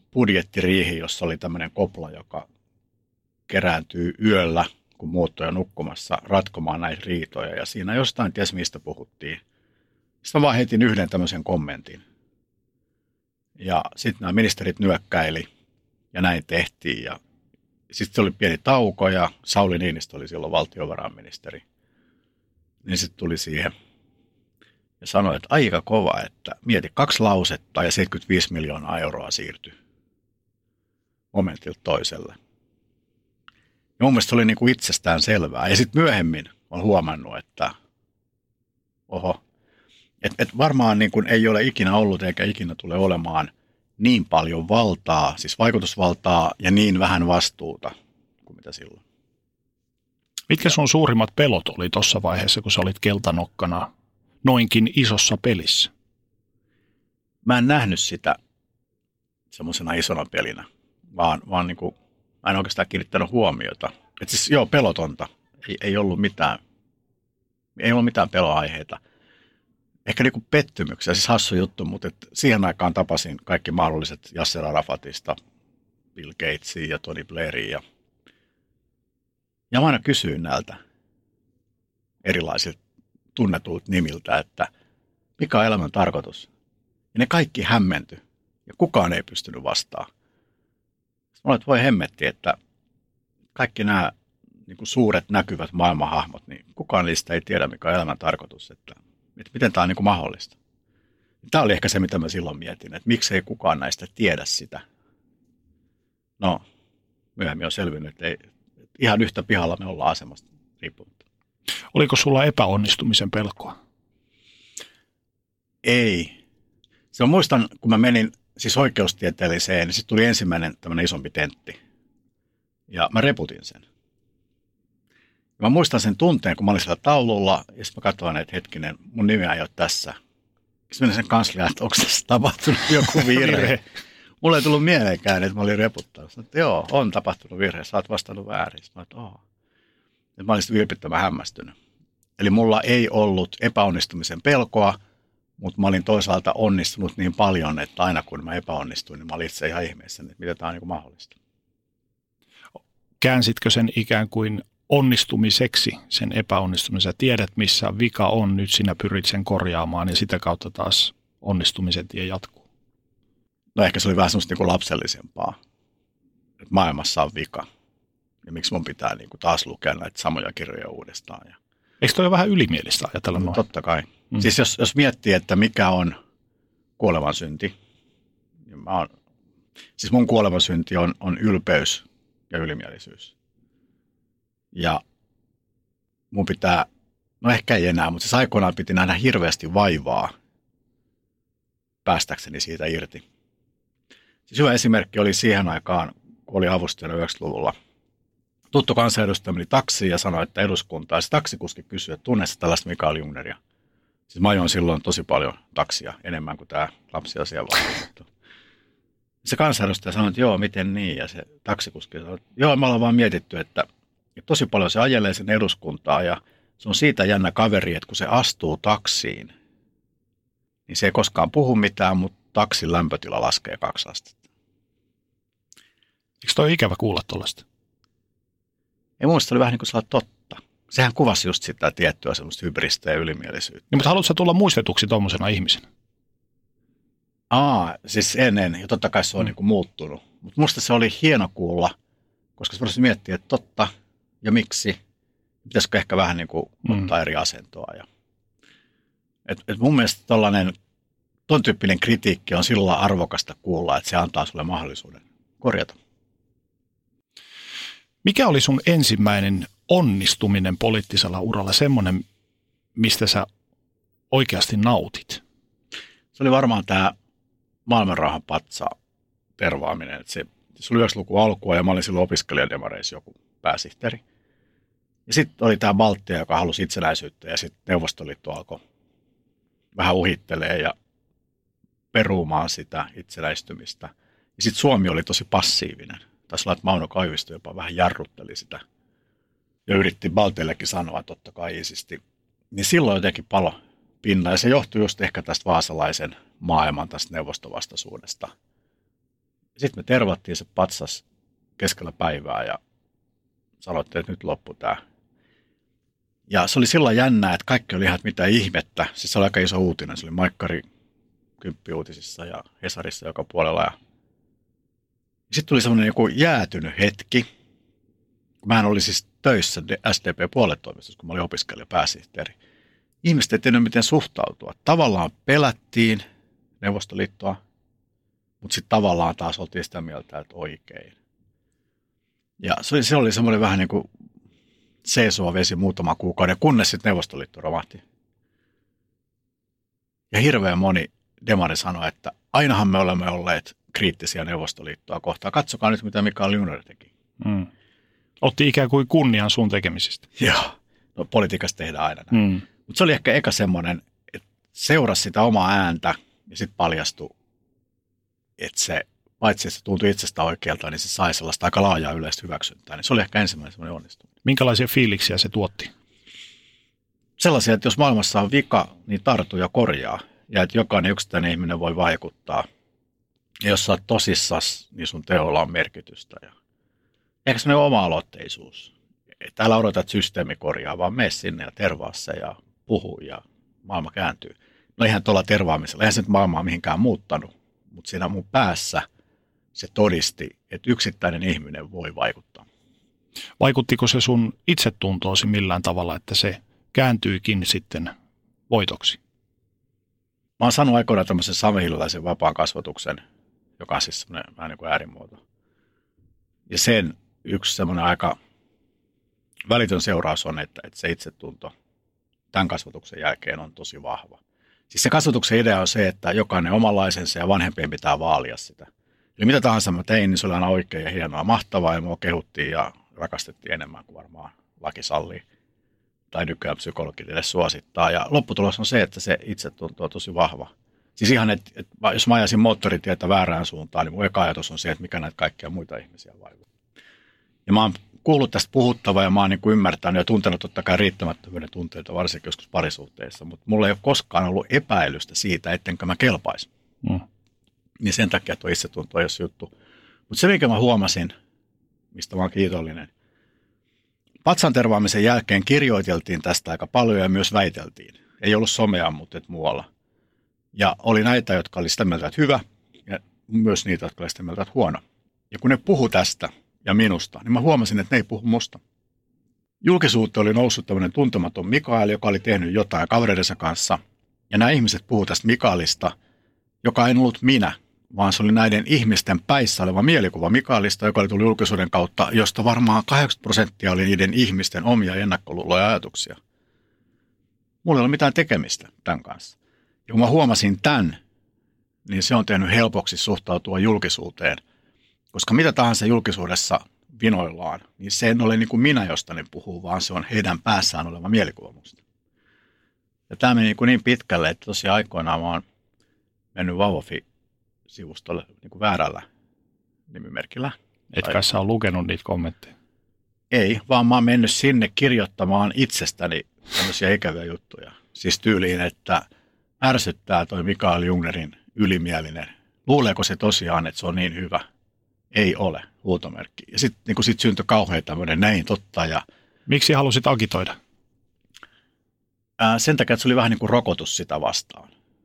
B: budjettiriihi, jossa oli tämmöinen kopla, joka kerääntyy yöllä, kun muut on jo nukkumassa, ratkomaan näitä riitoja. Ja siinä jostain ties mistä puhuttiin. Sitten mä vaan heitin yhden tämmöisen kommentin. Ja sitten nämä ministerit nyökkäili ja näin tehtiin. Ja sitten oli pieni tauko ja Sauli Niinistö oli silloin valtiovarainministeri. Niin sitten tuli siihen ja sanoi, että aika kova, että mieti kaksi lausetta ja seitsemänkymmentäviisi miljoonaa euroa siirtyi momentilta toiselle. Ja mun mielestä se oli niin kuin itsestään selvää. Ja sitten myöhemmin on huomannut, että oho, että et varmaan niin kuin ei ole ikinä ollut eikä ikinä tule olemaan niin paljon valtaa, siis vaikutusvaltaa ja niin vähän vastuuta kuin mitä silloin.
A: Mitkä sun suurimmat pelot oli tuossa vaiheessa, kun sä olit keltanokkana noinkin isossa pelissä?
B: Mä en nähnyt sitä semmoisena isona pelinä, vaan, vaan niin kuin, mä en oikeastaan kiinnittänyt huomiota. Että siis joo, pelotonta. Ei, ei ollut mitään, ei ollut mitään peloaiheita. Ehkä niin kuin pettymyksiä, siis hassu juttu, mutta et siihen aikaan tapasin kaikki mahdolliset Yasser Arafatista, Bill Gatesia ja Tony Blairia. Ja, ja mä aina kysyin näiltä erilaisilta tunnetulta nimiltä, että mikä on elämän tarkoitus. Ja ne kaikki hämmentyi ja kukaan ei pystynyt vastaamaan. Sitten mä olin, että voi hemmetti, että kaikki nämä niin kuin suuret näkyvät maailmanhahmot, niin kukaan niistä ei tiedä, mikä on elämän tarkoitus, että, että miten tämä on niin kuin mahdollista. Tämä oli ehkä se, mitä mä silloin mietin, että miksi ei kukaan näistä tiedä sitä. No, myöhemmin on selvinnyt, että ei, että ihan yhtä pihalla me ollaan asemasta riippumatta.
A: Oliko sulla epäonnistumisen pelkoa?
B: Ei. Se on, muistan, kun mä menin siis oikeustieteelliseen, niin sitten tuli ensimmäinen tämmöinen isompi tentti. Ja mä reputin sen. Ja mä muistan sen tunteen, kun mä olin siellä taululla, ja sitten mä katsoin, että hetkinen, mun nimi ei ole tässä. Sitten menin sen kansliaan, että onko tässä tapahtunut joku virhe. Mulle ei tullut mieleenkään, että mä olin reputtanut. Sanoin, että joo, on tapahtunut virhe, sä oot vastannut väärin. Sitten mä olin, että oo. Ja mä olin sitten vilpittömän hämmästynyt. Eli mulla ei ollut epäonnistumisen pelkoa, mutta mä olin toisaalta onnistunut niin paljon, että aina kun mä epäonnistuin, niin mä olin itse ihan ihmeessä, että mitä tämä on niin kuin mahdollista.
A: Käänsitkö sen ikään kuin onnistumiseksi, sen epäonnistumisen? Sä tiedät, missä vika on, nyt sinä pyrit sen korjaamaan ja sitä kautta taas onnistumisen tie jatkuu.
B: No ehkä se oli vähän semmoista niin kuin lapsellisempaa, että maailmassa on vika. Ja miksi mun pitää niin kuin taas lukea näitä samoja kirjoja uudestaan. Ja
A: eikö toi ole vähän ylimielistä ajatella
B: no,
A: noin?
B: Totta kai. Mm. Siis jos, jos miettii, että mikä on kuolemansynti, niin mä oon, siis mun kuolemansynti on, on ylpeys ja ylimielisyys. Ja mun pitää, no ehkä ei enää, mutta siis aikoinaan piti nähdä hirveästi vaivaa päästäkseni siitä irti. Siis hyvä esimerkki oli siihen aikaan, kun oli avustajana yhdeksänkymmentäluvulla. Tuttu kansanedustaja meni taksiin ja sanoi, että eduskunta. Ja se taksikuski kysyi, että tunneeko tällaista Mikael Jungneria. Siis mä ajoin silloin tosi paljon taksia, enemmän kuin tämä lapsiasiavaltuutettu. Se kansanedustaja sanoi, että joo, miten niin? Ja se taksikuski sanoi, että joo, me ollaan vaan mietitty, että, että tosi paljon se ajelee sen eduskuntaa. Ja se on siitä jännä kaveri, että kun se astuu taksiin, niin se ei koskaan puhu mitään, mutta taksin lämpötila laskee kaksi astetta.
A: Eikö toi ikävä kuulla tuollaista?
B: Ei mun mielestä oli vähän niin kuin sellainen totta. Sehän kuvasi just sitä tiettyä semmoista hybristä ja ylimielisyyttä.
A: Niin, mutta haluatko tulla muistetuksi tuommoisena ihmisenä?
B: Aa, siis ennen. Ja totta kai se on mm. niin kuin muuttunut. Mutta musta se oli hieno kuulla, koska se voisi miettiä, että totta ja miksi. Pitäisikö ehkä vähän niin kuin mm. ottaa eri asentoa. Ja et, et mun mielestä tollainen, ton tyyppinen kritiikki on sillä arvokasta kuulla, että se antaa sulle mahdollisuuden korjata.
A: Mikä oli sun ensimmäinen onnistuminen poliittisella uralla, semmoinen, mistä sä oikeasti nautit?
B: Se oli varmaan tämä maailmanrauhan patsa tervaaminen. Se, se oli yhdeksänkymmentäluvun alkua ja mä olin silloin opiskelijademareissa joku pääsihteeri. Ja sitten oli tämä Baltia, joka halusi itsenäisyyttä ja sitten Neuvostoliitto alkoi vähän uhittelee ja peruumaan sitä itsenäistymistä. Ja sitten Suomi oli tosi passiivinen. Taisi olla, että Mauno Koivisto jopa vähän jarrutteli sitä ja yritti Balteillekin sanoa totta kai iisisti. Niin silloin jotenkin palo pinna ja se johtui just ehkä tästä vaasalaisen maailman, tästä neuvostovastaisuudesta. Sitten me tervattiin se patsas keskellä päivää ja sanottiin, että nyt loppu tämä. Ja se oli silloin jännää, että kaikki oli ihan, että mitä ihmettä. Siis se oli aika iso uutinen. Se oli Maikkari Kymppi-uutisissa ja Hesarissa joka puolella. Ja sitten tuli semmoinen joku jäätynyt hetki. Mähän olin siis töissä S D P-puoluetoimistossa, kun mä olin opiskelija pääsihteeri. Ihmiset ei tiennyt, miten suhtautua. Tavallaan pelättiin Neuvostoliittoa, mutta sitten tavallaan taas oltiin sitä mieltä, että oikein. Ja se oli, se oli semmoinen vähän niin kuin seisova vesi muutama kuukauden, kunnes sitten Neuvostoliitto romahti. Ja hirveän moni demari sanoi, että ainahan me olemme olleet kriittisiä Neuvostoliittoa kohtaan. Katsokaa nyt, mitä Mikael Jungner teki.
A: Mm. Otti ikään kuin kunnian sun tekemisistä.
B: Joo, no politiikassa tehdään aina näin. Mm. Mutta se oli ehkä eka semmoinen, että seurasi sitä omaa ääntä ja sitten paljastui, että se, paitsi että se tuntui itsestä oikealta, niin se sai sellaista aika laajaa yleistä hyväksyntää. Niin se oli ehkä ensimmäinen semmoinen onnistuminen.
A: Minkälaisia fiiliksiä se tuotti?
B: Sellaisia, että jos maailmassa on vika, niin tartu ja korjaa. Ja että jokainen yksittäinen ihminen voi vaikuttaa. Ja jos sä oot tosissas, niin sun teolla on merkitystä. Ja ehkä semmoinen oma-aloitteisuus. Että älä odota, että systeemi korjaa, vaan mene sinne ja tervaa se ja puhu ja maailma kääntyy. No eihän tuolla tervaamisella, eihän se nyt maailmaa mihinkään muuttanut. Mutta siinä mun päässä se todisti, että yksittäinen ihminen voi vaikuttaa.
A: Vaikuttiko se sun itsetuntoosi millään tavalla, että se kääntyikin sitten voitoksi?
B: Mä oon saanut aikoinaan tämmöisen samehilaisen vapaan kasvatuksen, joka on siis semmoinen vähän niin kuin äärimuoto. Ja sen yksi semmoinen aika välitön seuraus on, että, että se itsetunto tämän kasvatuksen jälkeen on tosi vahva. Siis se kasvatuksen idea on se, että jokainen omanlaisensa ja vanhempien pitää vaalia sitä. Eli mitä tahansa mä tein, niin se oli aina oikein ja hienoa, mahtavaa ja mua kehuttiin ja rakastettiin enemmän kuin varmaan laki sallii. Tai nykyään psykologit edes suosittaa. Ja lopputulos on se, että se itsetunto on tosi vahva. Siis ihan, että, että jos mä ajaisin moottoritietä väärään suuntaan, niin mun eka ajatus on se, että mikä näitä kaikkia muita ihmisiä vaikuttaa. Ja mä oon kuullut tästä puhuttavaa ja mä oon niin kuin ymmärtänyt ja tuntenut totta kai riittämättömyyden tunteita, varsinkin joskus parisuhteissa. Mutta mulla ei ole koskaan ollut epäilystä siitä, ettenkö mä kelpais. Mm. Niin sen takia tuo itsetunto ei ole se juttu. Mutta se, mikä mä huomasin, mistä mä oon kiitollinen, patsan tervaamisen jälkeen kirjoiteltiin tästä aika paljon ja myös väiteltiin. Ei ollut somea, mutta et muualla. Ja oli näitä, jotka oli sitä mieltä, että hyvä, ja myös niitä, jotka oli sitä mieltä, että huono. Ja kun ne puhu tästä ja minusta, niin mä huomasin, että ne ei puhu musta. Julkisuuteen oli noussut tämmöinen tuntematon Mikael, joka oli tehnyt jotain kavereidensa kanssa. Ja nämä ihmiset puhu tästä Mikaelista, joka ei ollut minä, vaan se oli näiden ihmisten päissä oleva mielikuva Mikaelista, joka oli tullut julkisuuden kautta, josta varmaan kahdeksankymmentä prosenttia oli niiden ihmisten omia ennakkoluuloja ja ajatuksia. Mulla ei ole mitään tekemistä tämän kanssa. Ja kun mä huomasin tämän, niin se on tehnyt helpoksi suhtautua julkisuuteen. Koska mitä tahansa julkisuudessa vinoillaan, niin se ei ole niin kuin minä, josta ne puhuu, vaan se on heidän päässään oleva mielikuva musta. Ja tämä meni niin, kuin niin pitkälle, että tosiaan aikoinaan mä oon mennyt Vauvofi-sivustolle niin kuin väärällä nimimerkillä.
A: Etkä sä ole lukenut niitä kommentteja?
B: Ei, vaan mä oon mennyt sinne kirjoittamaan itsestäni tämmöisiä ikäviä juttuja. Siis tyyliin, että ärsyttää toi Mikael Jungnerin ylimielinen. Luuleeko se tosiaan, että se on niin hyvä? Ei ole, huutomerkki. Ja sitten niin sit syntyi kauhean tämmöinen näin totta. Ja
A: miksi halusit agitoida?
B: Ää, sen takia, että se oli vähän niin kuin rokotus sitä vastaan.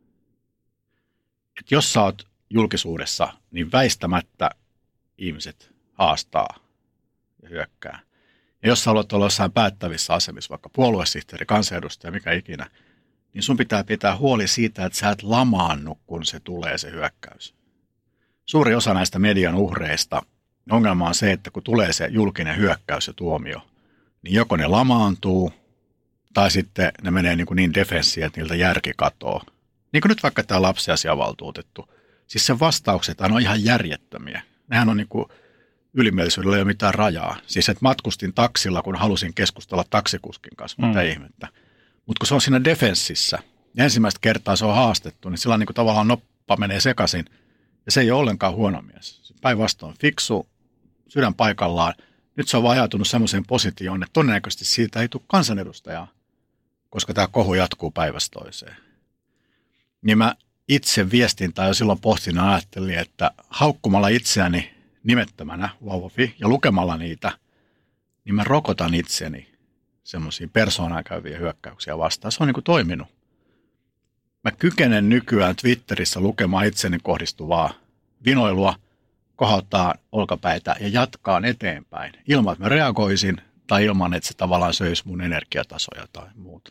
B: Et jos sä oot julkisuudessa, niin väistämättä ihmiset haastaa ja hyökkää. Ja jos sä haluat olla jossain päättävissä asemissa, vaikka puoluesihteeri, kansanedustaja, mikä ikinä, niin sun pitää pitää huoli siitä, että sä et lamaannu, kun se tulee se hyökkäys. Suuri osa näistä median uhreista, ongelma on se, että kun tulee se julkinen hyökkäys ja tuomio, niin joko ne lamaantuu, tai sitten ne menee niin, niin defenssiin, että niiltä järki katoo. Niin kuin nyt vaikka tämä lapsiasiavaltuutettu. Siis sen vastaukset on ihan järjettömiä. Nehän on niin kuin ylimielisyydellä ei ole mitään rajaa. Siis että matkustin taksilla, kun halusin keskustella taksikuskin kanssa, mitä mm. ihmettä. Mutta kun se on siinä defenssissä, ja ensimmäistä kertaa se on haastettu, niin sillä niin kuin tavallaan noppa menee sekaisin. Ja se ei ole ollenkaan huono mies. Päinvastoin fiksu, sydän paikallaan. Nyt se on vaan ajautunut semmoiseen positioon, että todennäköisesti siitä ei tule kansanedustajaa, koska tämä kohu jatkuu päivästä toiseen. Niin mä itse viestintää jo silloin pohtin ja ajattelin, että haukkumalla itseäni nimettömänä Vauva.fi ja lukemalla niitä, niin mä rokotan itseni semmoisia persoonaan käyviä hyökkäyksiä vastaan. Se on niin kuin toiminut. Mä kykenen nykyään Twitterissä lukemaan itseni kohdistuvaa vinoilua, kohauttaa olkapäitä ja jatkaan eteenpäin ilman, että mä reagoisin tai ilman, että se tavallaan söisi mun energiatasoja tai muuta.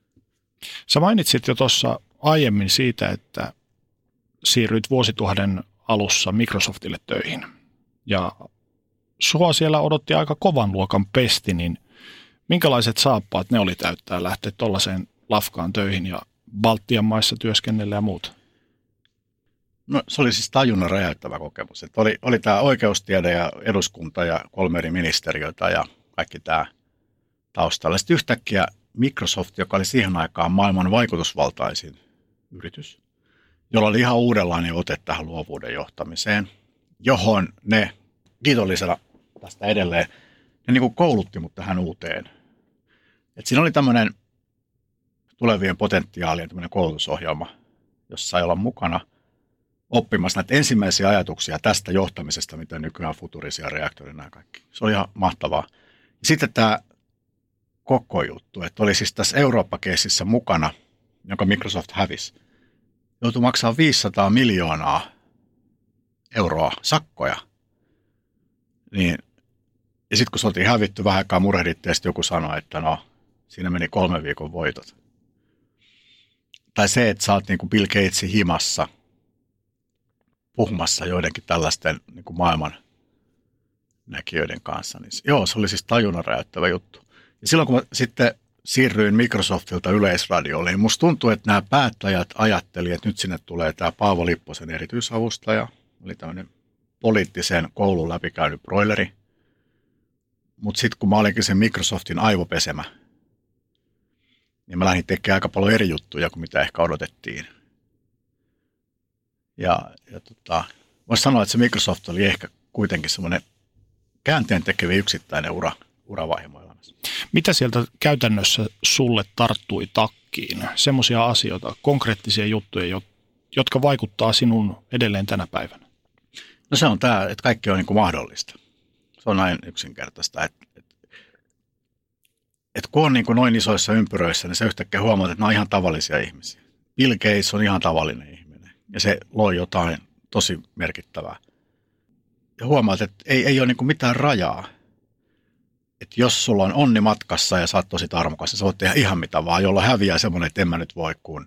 A: Sä mainitsit jo tuossa aiemmin siitä, että siirryit vuosituhannen alussa Microsoftille töihin ja sua siellä odotti aika kovan luokan pesti, niin minkälaiset saappaat ne oli täyttää lähteä tuollaiseen lafkaan töihin ja Baltian maissa työskennellä ja muuta?
B: No se oli siis tajunnan räjäyttävä kokemus. Että oli, oli tämä oikeustiede ja eduskunta ja kolme eri ministeriötä ja kaikki tämä taustalla. Sitten yhtäkkiä Microsoft, joka oli siihen aikaan maailman vaikutusvaltaisin yritys, jolla oli ihan uudenlainen ote tähän luovuuden johtamiseen, johon ne kiitollisena tästä edelleen, ne niin kuin koulutti mut tähän uuteen. Et siinä oli tämmöinen tulevien potentiaalien tämmöinen koulutusohjelma, jossa sai olla mukana oppimassa näitä ensimmäisiä ajatuksia tästä johtamisesta, mitä nykyään futurisia reaktorina ja kaikki. Se oli ihan mahtavaa. Sitten tämä koko juttu, että oli siis tässä Eurooppa-keississä mukana, jonka Microsoft hävisi, joutui maksaa viisisataa miljoonaa euroa sakkoja. Niin, ja sitten kun se oltiin hävitty, vähän aikaa murehdittiin, ja sitten joku sanoi, että no, siinä meni kolme viikon voitot. Tai se, että sä oot niin kuin Bill Gatesin himassa puhumassa joidenkin tällaisten niin kuin maailman näkijöiden kanssa. Niin, joo, se oli siis tajunnan räjäyttävä juttu. Ja silloin kun mä sitten siirryin Microsoftilta Yleisradiolle, niin musta tuntui, että nämä päättäjät ajattelivat, että nyt sinne tulee tämä Paavo Lipposen erityisavustaja. Oli tämmöinen poliittisen koulun läpikäynyt broileri. Mutta sitten kun mä olinkin sen Microsoftin aivopesemä, niin mä lähdin tekemään aika paljon eri juttuja kuin mitä ehkä odotettiin. Ja, ja tota, voisi sanoa, että se Microsoft oli ehkä kuitenkin semmoinen käänteen tekevi yksittäinen ura, uravaihe mun elämässä.
A: Mitä sieltä käytännössä sulle tarttui takkiin? Semmoisia asioita, konkreettisia juttuja, jotka vaikuttaa sinun edelleen tänä päivänä?
B: No se on tämä, että kaikki on niin kuin mahdollista. Se on näin yksinkertaista. Että, että, että kun on niin kuin noin isoissa ympyröissä, niin se yhtäkkiä huomaat, että nämä on ihan tavallisia ihmisiä. Bill Gates on ihan tavallinen ihminen ja se loi jotain tosi merkittävää. Ja huomaat, että ei, ei ole niin kuin mitään rajaa. Että jos sulla on onni matkassa ja sä oot tosi tarmokas, niin sä voit tehdä ihan mitä vaan, jolla häviää semmoinen, että en mä nyt voi kun.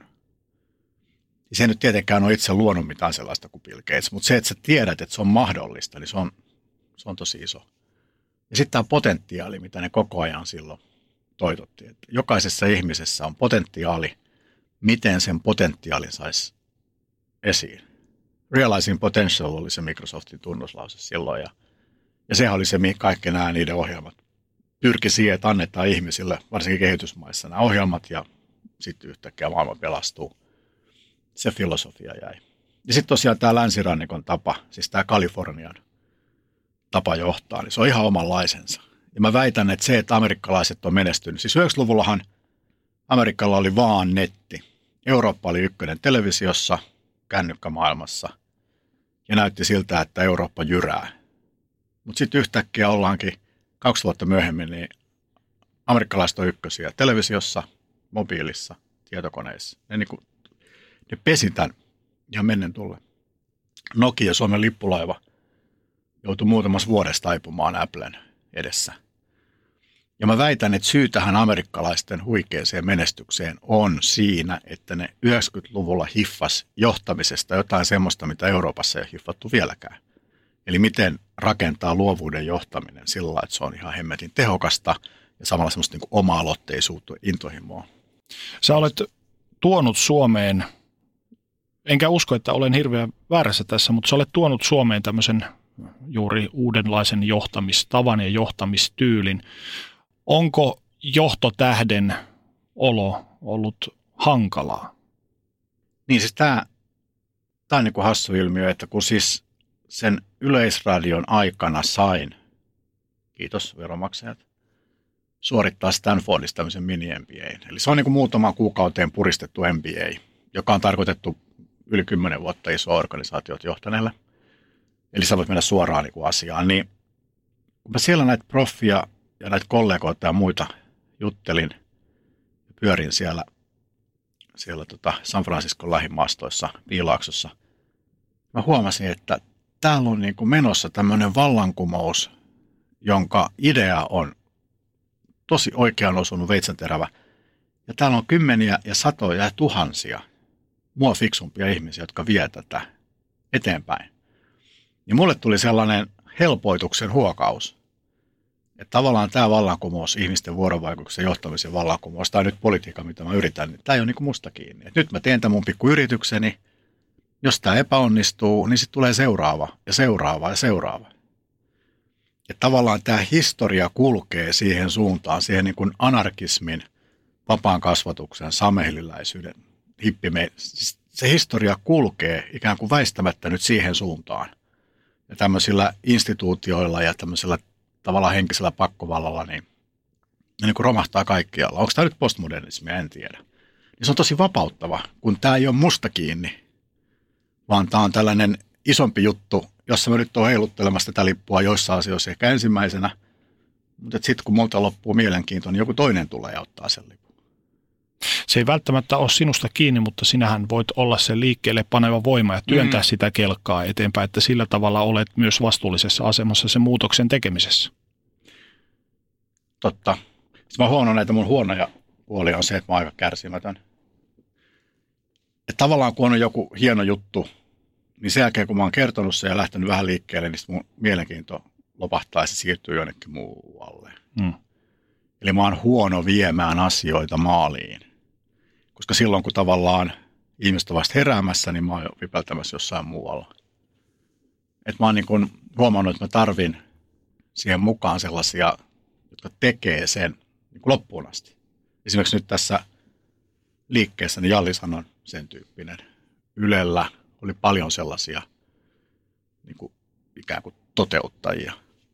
B: Ja se ei nyt tietenkään ole itse luonut mitään sellaista kuin Bill Gates, mutta se, että sä tiedät, että se on mahdollista, niin se on, se on tosi iso. Ja sitten tämä potentiaali, mitä ne koko ajan silloin toitotti. Että jokaisessa ihmisessä on potentiaali, miten sen potentiaalin saisi esiin. Realizing potential oli se Microsoftin tunnuslause silloin, ja, ja sehän oli se, mihin kaikki nämä niiden ohjelmat pyrki siihen, että annetaan ihmisille, varsinkin kehitysmaissa, nämä ohjelmat, ja sitten yhtäkkiä maailma pelastuu. Se filosofia jäi. Ja sitten tosiaan tämä länsirannikon tapa, siis tämä Kalifornian tapa johtaa, niin se on ihan omanlaisensa. Ja mä väitän, että se, että amerikkalaiset on menestynyt, siis yhdeksänkymmentäluvullahan Amerikalla oli vaan netti. Eurooppa oli ykkönen televisiossa, kännykkämaailmassa, ja näytti siltä, että Eurooppa jyrää. Mutta sitten yhtäkkiä ollaankin kaksi vuotta myöhemmin, niin amerikkalaiset on ykkösiä televisiossa, mobiilissa, tietokoneissa. Ne, niin kuin, ne pesi tämän ihan mennen tullen. Nokia, Suomen lippulaiva, joutui muutamassa vuodessa taipumaan Applen edessä. Ja mä väitän, että syy tähän amerikkalaisten huikeeseen menestykseen on siinä, että ne yhdeksänkymmentäluvulla hiffas johtamisesta jotain semmoista, mitä Euroopassa ei ole hiffattu vieläkään. Eli miten rakentaa luovuuden johtaminen sillä lailla, että se on ihan hemmetin tehokasta ja samalla semmoista niin kuin oma-aloitteisuutta, intohimoa.
A: Sä olet tuonut Suomeen, enkä usko, että olen hirveän väärässä tässä, mutta sä olet tuonut Suomeen tämmöisen juuri uudenlaisen johtamistavan ja johtamistyylin. Onko johtotähden olo ollut hankalaa?
B: Niin siis tämä, tämä on niin kuin hassu ilmiö, että kun siis sen Yleisradion aikana sain, kiitos veronmaksajat, suorittaa Stanfordista tämmöisen mini-M B A. Eli se on niin kuin muutamaan kuukauteen puristettu M B A, joka on tarkoitettu yli kymmenen vuotta iso organisaatiot johtaneelle. Eli sä voit mennä suoraan niin kuin asiaan. Niin, kun mä siellä näitä proffia ja näitä kollegoita ja muita juttelin ja pyörin siellä, siellä tota San Franciscon lähimaastoissa, Piilaaksossa, mä huomasin, että täällä on niin kuin menossa tämmöinen vallankumous, jonka idea on tosi oikean osunut veitsenterävä. Ja täällä on kymmeniä ja satoja ja tuhansia mua fiksumpia ihmisiä, jotka vie tätä eteenpäin. Ja mulle tuli sellainen helpoituksen huokaus, että tavallaan tämä vallankumous, ihmisten vuorovaikutuksen johtamisen vallankumous, tai nyt politiikka, mitä mä yritän, niin tämä ei ole niin kuin musta kiinni. Et nyt mä teen tämän mun pikkuyritykseni, jos tämä epäonnistuu, niin sitten tulee seuraava ja seuraava ja seuraava. Ja tavallaan tämä historia kulkee siihen suuntaan, siihen niin kuin anarkismin, vapaan kasvatuksen, samehililäisyyden, hippime. Se historia kulkee ikään kuin väistämättä nyt siihen suuntaan. Ja tämmöisillä instituutioilla ja tämmöisellä tavallaan henkisellä pakkovallalla, niin ne niin kuin romahtaa kaikkialla. Onko tämä nyt postmodernismia, en tiedä. Niin se on tosi vapauttava, kun tämä ei ole musta kiinni, vaan tämä on tällainen isompi juttu, jossa mä nyt oon heiluttelemassa tätä lippua joissain asioissa ehkä ensimmäisenä, mutta sitten kun multa loppuu mielenkiinto, niin joku toinen tulee ja ottaa sen lipun.
A: Se ei välttämättä ole sinusta kiinni, mutta sinähän voit olla se liikkeelle paneva voima ja työntää mm. sitä kelkkaa eteenpäin, että sillä tavalla olet myös vastuullisessa asemassa sen muutoksen tekemisessä.
B: Totta. Sitten mä huonon näitä mun huonoja puolia on se, että mä oon aika kärsimätön. Että tavallaan kun on joku hieno juttu, niin sen jälkeen kun mä oon kertonut sen ja lähtenyt vähän liikkeelle, niin mun mielenkiinto lopahtaa ja se siirtyy jonnekin muualle. Mm. Eli mä oon huono viemään asioita maaliin. Koska silloin kun tavallaan ihmiset ovat vasta heräämässä, niin mä oon jo vipeltämässä jossain muualla. Et mä oon niin kun huomannut, että mä tarvin siihen mukaan sellaisia, jotka tekee sen niin kuin loppuun asti. Esimerkiksi nyt tässä liikkeessä, niin Jallishan on sen tyyppinen. Ylellä oli paljon sellaisia niin kuin ikään kuin toteuttajia.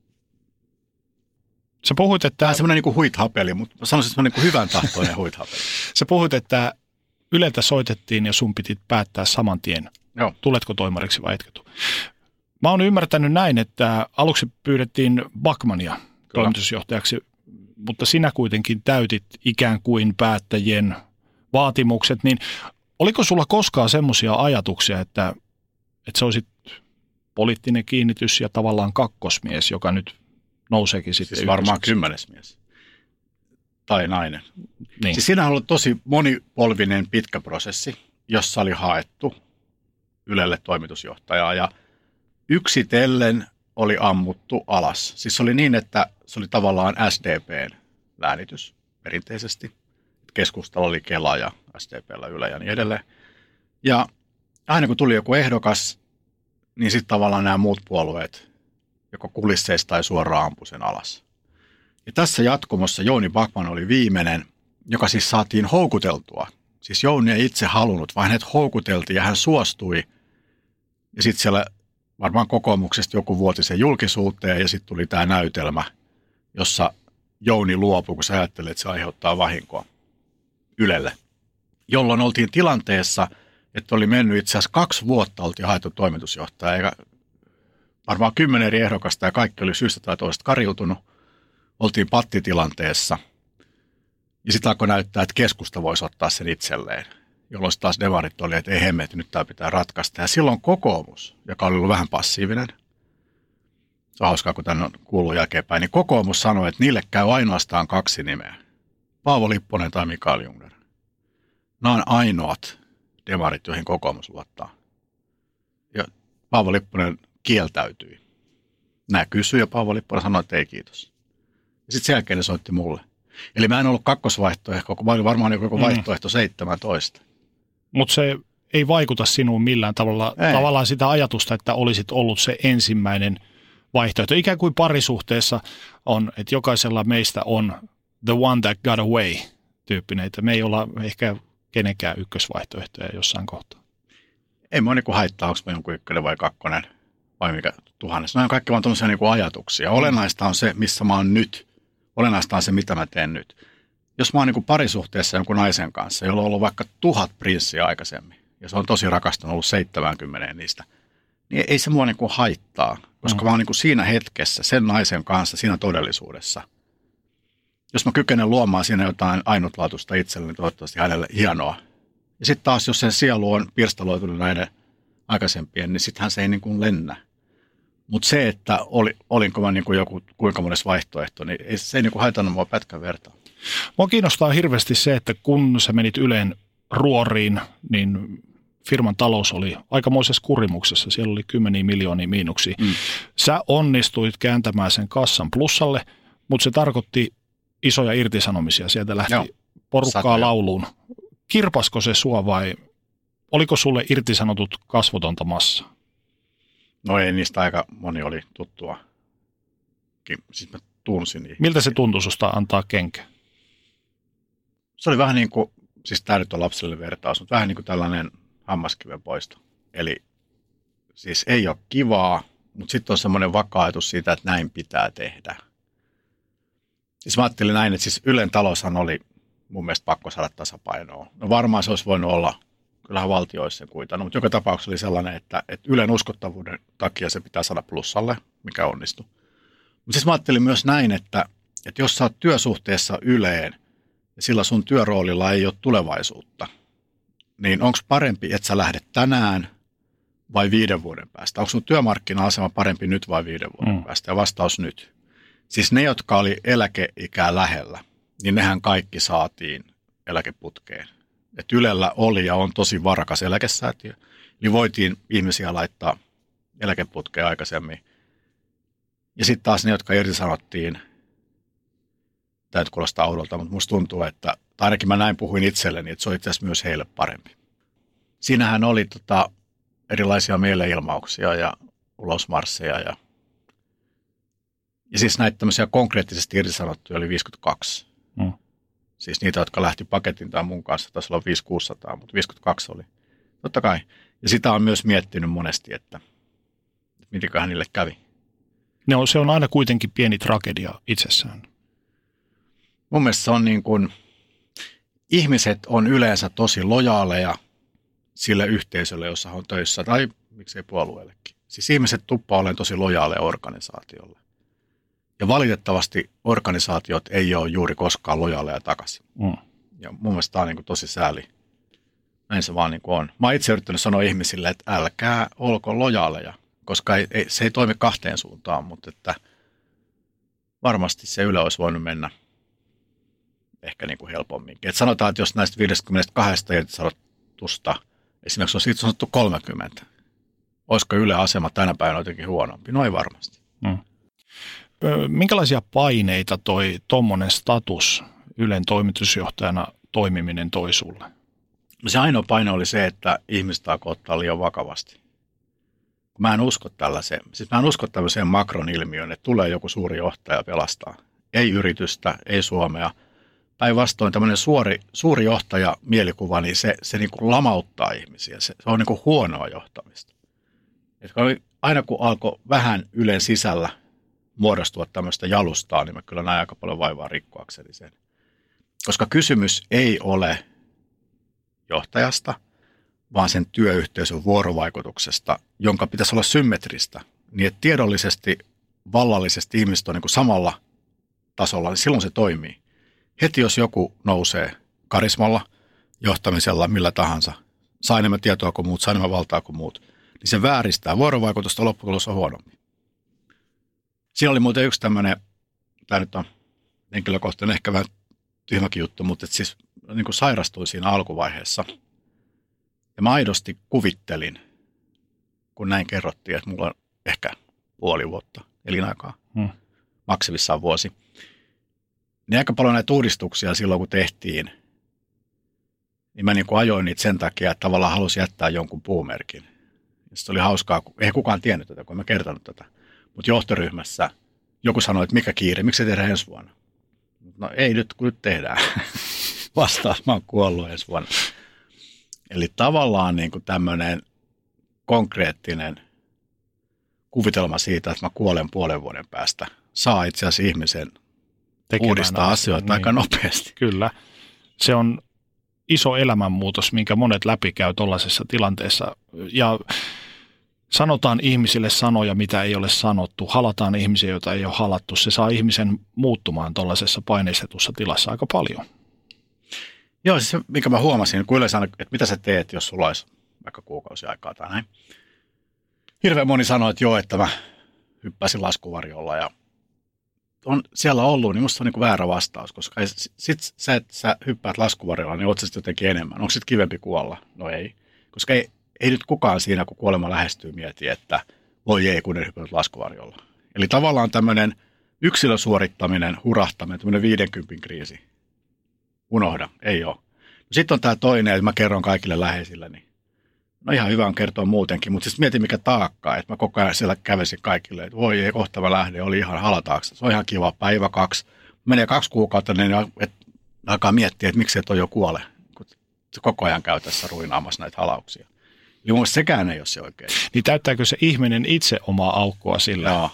A: Sä puhuit, että...
B: Tämä on semmoinen niin kuin huithapeli, mutta mä sanoisin, että semmoinen niin kuin hyvän tahtoinen huithapeli.
A: Sä puhuit, että Yleltä soitettiin ja sun piti päättää saman tien.
B: Joo.
A: Tuletko toimariksi vai etkö tule? Mä oon ymmärtänyt näin, että aluksi pyydettiin Backmania Kyllä. toimitusjohtajaksi, mutta sinä kuitenkin täytit ikään kuin päättäjien vaatimukset, niin oliko sulla koskaan semmoisia ajatuksia, että, että se olisit poliittinen kiinnitys ja tavallaan kakkosmies, joka nyt nouseekin sitten
B: siis varmaan kymmenes mies. Tai nainen.
A: Niin.
B: Siis siinä on ollut tosi monipolvinen pitkä prosessi, jossa oli haettu Ylelle toimitusjohtajaa ja yksitellen oli ammuttu alas. Siis se oli niin, että se oli tavallaan S D P:n läänitys perinteisesti. Keskustalla oli Kela ja S D P:llä Yle ja niin edelleen. Ja aina kun tuli joku ehdokas, niin sitten tavallaan nämä muut puolueet joko kulisseista tai suoraan ampui sen alas. Ja tässä jatkumossa Jouni Backman oli viimeinen, joka siis saatiin houkuteltua. Siis Jouni ei itse halunnut, vaan hänet houkuteltiin ja hän suostui. Ja sitten siellä varmaan kokoomuksesta joku vuoti sen julkisuuteen ja sitten tuli tämä näytelmä, jossa Jouni luopui, kun sä ajattelet, että se aiheuttaa vahinkoa Ylelle. Jolloin oltiin tilanteessa, että oli mennyt itse asiassa kaksi vuotta, oltiin haettu toimitusjohtaja, eikä varmaan kymmenen eri ehdokasta ja kaikki oli syystä tai toisesta kariutunut. Oltiin pattitilanteessa ja sitten alkoi näyttää, että keskusta voisi ottaa sen itselleen, jolloin taas demarit oli, että ei hemmet, nyt tämä pitää ratkaista. Ja silloin kokoomus, joka oli ollut vähän passiivinen, se on hauskaa, kun tänne on kuullut jälkeenpäin, niin kokoomus sanoi, että niille käy ainoastaan kaksi nimeä. Paavo Lipponen tai Mikael Jungner. Nämä on ainoat demarit, joihin kokoomus luottaa. Ja Paavo Lipponen kieltäytyi. Nämä kysyi ja Paavo Lipponen sanoi, että ei kiitos. Ja sitten sen jälkeen ne soitti mulle. Eli mä en ollut kakkosvaihtoehto, mä olin varmaan joku vaihtoehto seitsemäntoista.
A: Mutta se ei vaikuta sinuun millään tavalla, tavallaan sitä ajatusta, että olisit ollut se ensimmäinen vaihtoehto. Ikään kuin parisuhteessa on, että jokaisella meistä on the one that got away -tyyppinen, että me ei olla ehkä kenenkään ykkösvaihtoehtoja jossain kohtaa.
B: Ei mua niinku haittaa, onko mä jonkun ykkönen vai kakkonen vai mikä tuhannes. Nämä on kaikki vaan tuollaisia niinku ajatuksia. Olennaista on se, missä mä oon nyt. Olennaista on se, mitä mä teen nyt. Jos mä oon niinku parisuhteessa jonkun naisen kanssa, jolla on ollut vaikka tuhat prinssiä aikaisemmin, ja se on tosi rakastunut ollut seitsemänkymmentä niistä, niin ei se mua niin kuin haittaa, koska mm. mä oon niin kuin siinä hetkessä, sen naisen kanssa, siinä todellisuudessa. Jos mä kykenen luomaan siinä jotain ainutlaatuista itselleni, niin toivottavasti hänelle hienoa. Ja sitten taas, jos sen sielu on pirstaloitunut näiden aikaisempien, niin sittenhän se ei niin kuin lennä. Mutta se, että oli, olinko mä niin kuin joku kuinka monessa vaihtoehto, niin ei, se ei niin kuin haitannut mua pätkän vertaa.
A: Mua kiinnostaa hirveästi se, että kun sä menit Ylen ruoriin, niin firman talous oli aikamoisessa kurimuksessa. Siellä oli kymmeniä miljoonia miinuksia. Mm. Sä onnistuit kääntämään sen kassan plussalle, mutta se tarkoitti isoja irtisanomisia. Sieltä lähti Joo, porukkaa satoja. lauluun. Kirpasko se sua vai oliko sulle irtisanotut kasvotonta massaa?
B: No ei, niistä aika moni oli tuttua. Siis mä tunsin niitä.
A: Miltä se tuntui susta antaa kenkä?
B: Se oli vähän niin kuin, siis tämä nyt on lapselle vertaus, mutta vähän niin kuin tällainen hammaskiven poisto. Eli siis ei ole kivaa, mutta sitten on semmoinen vakaa-ajatus siitä, että näin pitää tehdä. Siis mä ajattelin näin, että siis Ylen taloushan oli mun mielestä pakko saada tasapainoa. No varmaan se olisi voinut olla, kyllähän valtio olisi sen kuitannut, mutta joka tapauksessa oli sellainen, että, että Ylen uskottavuuden takia se pitää saada plussalle, mikä onnistui. Mutta siis mä ajattelin myös näin, että, että jos sä oot työsuhteessa Yleen ja sillä sun työroolilla ei ole tulevaisuutta, niin onko parempi, että sä lähdet tänään vai viiden vuoden päästä? Onko sun työmarkkina-asema parempi nyt vai viiden vuoden mm. päästä? Ja vastaus nyt. Siis ne, jotka oli eläkeikää lähellä, niin nehän kaikki saatiin eläkeputkeen. Et Ylellä oli ja on tosi varakas eläkesäätiö, niin voitiin ihmisiä laittaa eläkeputkeen aikaisemmin. Ja sitten taas ne, jotka irtisanottiin, täytyy kuulostaa oudolta, mutta musta tuntuu, että tai ainakin mä näin puhuin itselleni, että se oli itse asiassa myös heille parempi. Siinähän oli tota, erilaisia mieleilmauksia ja ulosmarsseja ja, ja siis näitä tämmöisiä konkreettisesti irtisanottuja oli viisikymmentäkaksi. Mm. Siis niitä, jotka lähti paketin tai mun kanssa, taisi olla viisi kuusisataa, mutta viisikymmentäkaksi oli. Totta kai. Ja sitä on myös miettinyt monesti, että, että mitenköhän niille kävi.
A: No, se on aina kuitenkin pieni tragedia itsessään.
B: Mun mielestä se on niin kuin, ihmiset on yleensä tosi lojaaleja sille yhteisölle, jossa on töissä, tai miksei puolueellekin. Siis ihmiset tuppaa olemaan tosi lojaaleja organisaatiolle. Ja valitettavasti organisaatiot ei ole juuri koskaan lojaaleja takaisin. Mm. Ja mun mielestä tämä on niin kuin tosi sääli. Näin se vaan niin kuin on. Mä oon itse yrittänyt sanoa ihmisille, että älkää olko lojaaleja, koska ei, ei, se ei toimi kahteen suuntaan, mutta että varmasti se Yle olisi voinut mennä ehkä niin kuin helpomminkin. Et sanotaan, että jos näistä viisikymmentäkaksi irtisanotusta esimerkiksi on siitä sanottu kolmekymmentä, olisiko Yle asema tänä päivänä jotenkin huonompi? No ei varmasti. Mm.
A: Minkälaisia paineita toi tommonen status Ylen toimitusjohtajana toimiminen toi sulle?
B: Se ainoa paine oli se, että ihmiset alkoi ottaa liian vakavasti. Mä en usko tällaiseen. Siis mä en usko tällaiseen makron ilmiöön, että tulee joku suuri johtaja pelastaa. Ei yritystä, ei Suomea. Päinvastoin tämmöinen suuri, suuri johtaja mielikuva, niin se, se niin kuin lamauttaa ihmisiä. Se, se on niin kuin huonoa johtamista. Et aina kun alkoi vähän Ylen sisällä muodostua tämmöistä jalustaa, niin mä kyllä näin aika paljon vaivaa rikkoakseni sen. Koska kysymys ei ole johtajasta, vaan sen työyhteisön vuorovaikutuksesta, jonka pitäisi olla symmetristä, niin että tiedollisesti, vallallisesti ihmiset on niin kuin samalla tasolla, niin silloin se toimii. Heti jos joku nousee karismalla, johtamisella, millä tahansa, saa enemmän tietoa kuin muut, saa enemmän valtaa kuin muut, niin se vääristää vuorovaikutusta, lopputulos on huonompi. Siinä oli muuten yksi tämmöinen, tämä nyt on henkilökohtainen ehkä vähän tyhmäkin juttu, mutta siis niin kuin sairastuin siinä alkuvaiheessa. Ja mä aidosti kuvittelin, kun näin kerrottiin, että mulla on ehkä puoli vuotta elinaikaa, hmm. maksimissaan vuosi. Niin aika paljon näitä uudistuksia silloin, kun tehtiin, niin mä niin kuin ajoin niitä sen takia, että tavallaan halusin jättää jonkun puumerkin. Ja sitten oli hauskaa, ei kukaan tiennyt tätä, kun en mä kertonut tätä. Mutta johtoryhmässä joku sanoi, että mikä kiire, miksi se tehdään ensi vuonna? No ei nyt, kun nyt tehdään. Vastaus, mä oon kuollut ensi vuonna. Eli tavallaan niin kuin tämmöinen konkreettinen kuvitelma siitä, että mä kuolen puolen vuoden päästä, saa itse asiassa ihmisen tekemään uudistaa asioita niin aika nopeasti.
A: Kyllä. Se on iso elämänmuutos, minkä monet läpikäy tuollaisessa tilanteessa. Ja sanotaan ihmisille sanoja, mitä ei ole sanottu. Halataan ihmisiä, joita ei ole halattu. Se saa ihmisen muuttumaan tuollaisessa paineistetussa tilassa aika paljon.
B: Joo, siis se, mikä mä huomasin, kun yleensä, että mitä sä teet, jos sulla olisi vaikka kuukausi aikaa tai näin. Hirveän moni sanoi, että joo, että mä hyppäsin laskuvarjolla ja on siellä ollut, niin musta on niin kuin väärä vastaus, koska sit sä, että sä hyppäät laskuvarjolla, niin oot sä sitten jotenkin enemmän. Onko sitten kivempi kuolla? No ei. Koska ei, ei nyt kukaan siinä, kun kuolema lähestyy, mieti, että voi ei, kun en hyppänyt laskuvarjolla. Eli tavallaan tämmöinen yksilösuorittaminen, hurahtaminen, tämmöinen viidenkympin kriisi. Unohda, ei ole. Sitten on tämä toinen, että mä kerron kaikille läheisille, niin no ihan hyvä on kertoa muutenkin, mutta sitten mietin mikä taakkaa, että mä koko ajan siellä kävesin kaikille, että voi ei, kohta mä lähden, oli ihan halataakse. Se on ihan kiva, päivä kaksi. Menee kaksi kuukautta, niin että alkaa miettiä, että miksi et ole jo kuole, kun se koko ajan käy tässä ruinaamassa näitä halauksia. Eli mun mielestä sekään ei ole se oikein.
A: Niin täyttääkö se ihminen itse omaa aukkoa sillä?
B: Joo.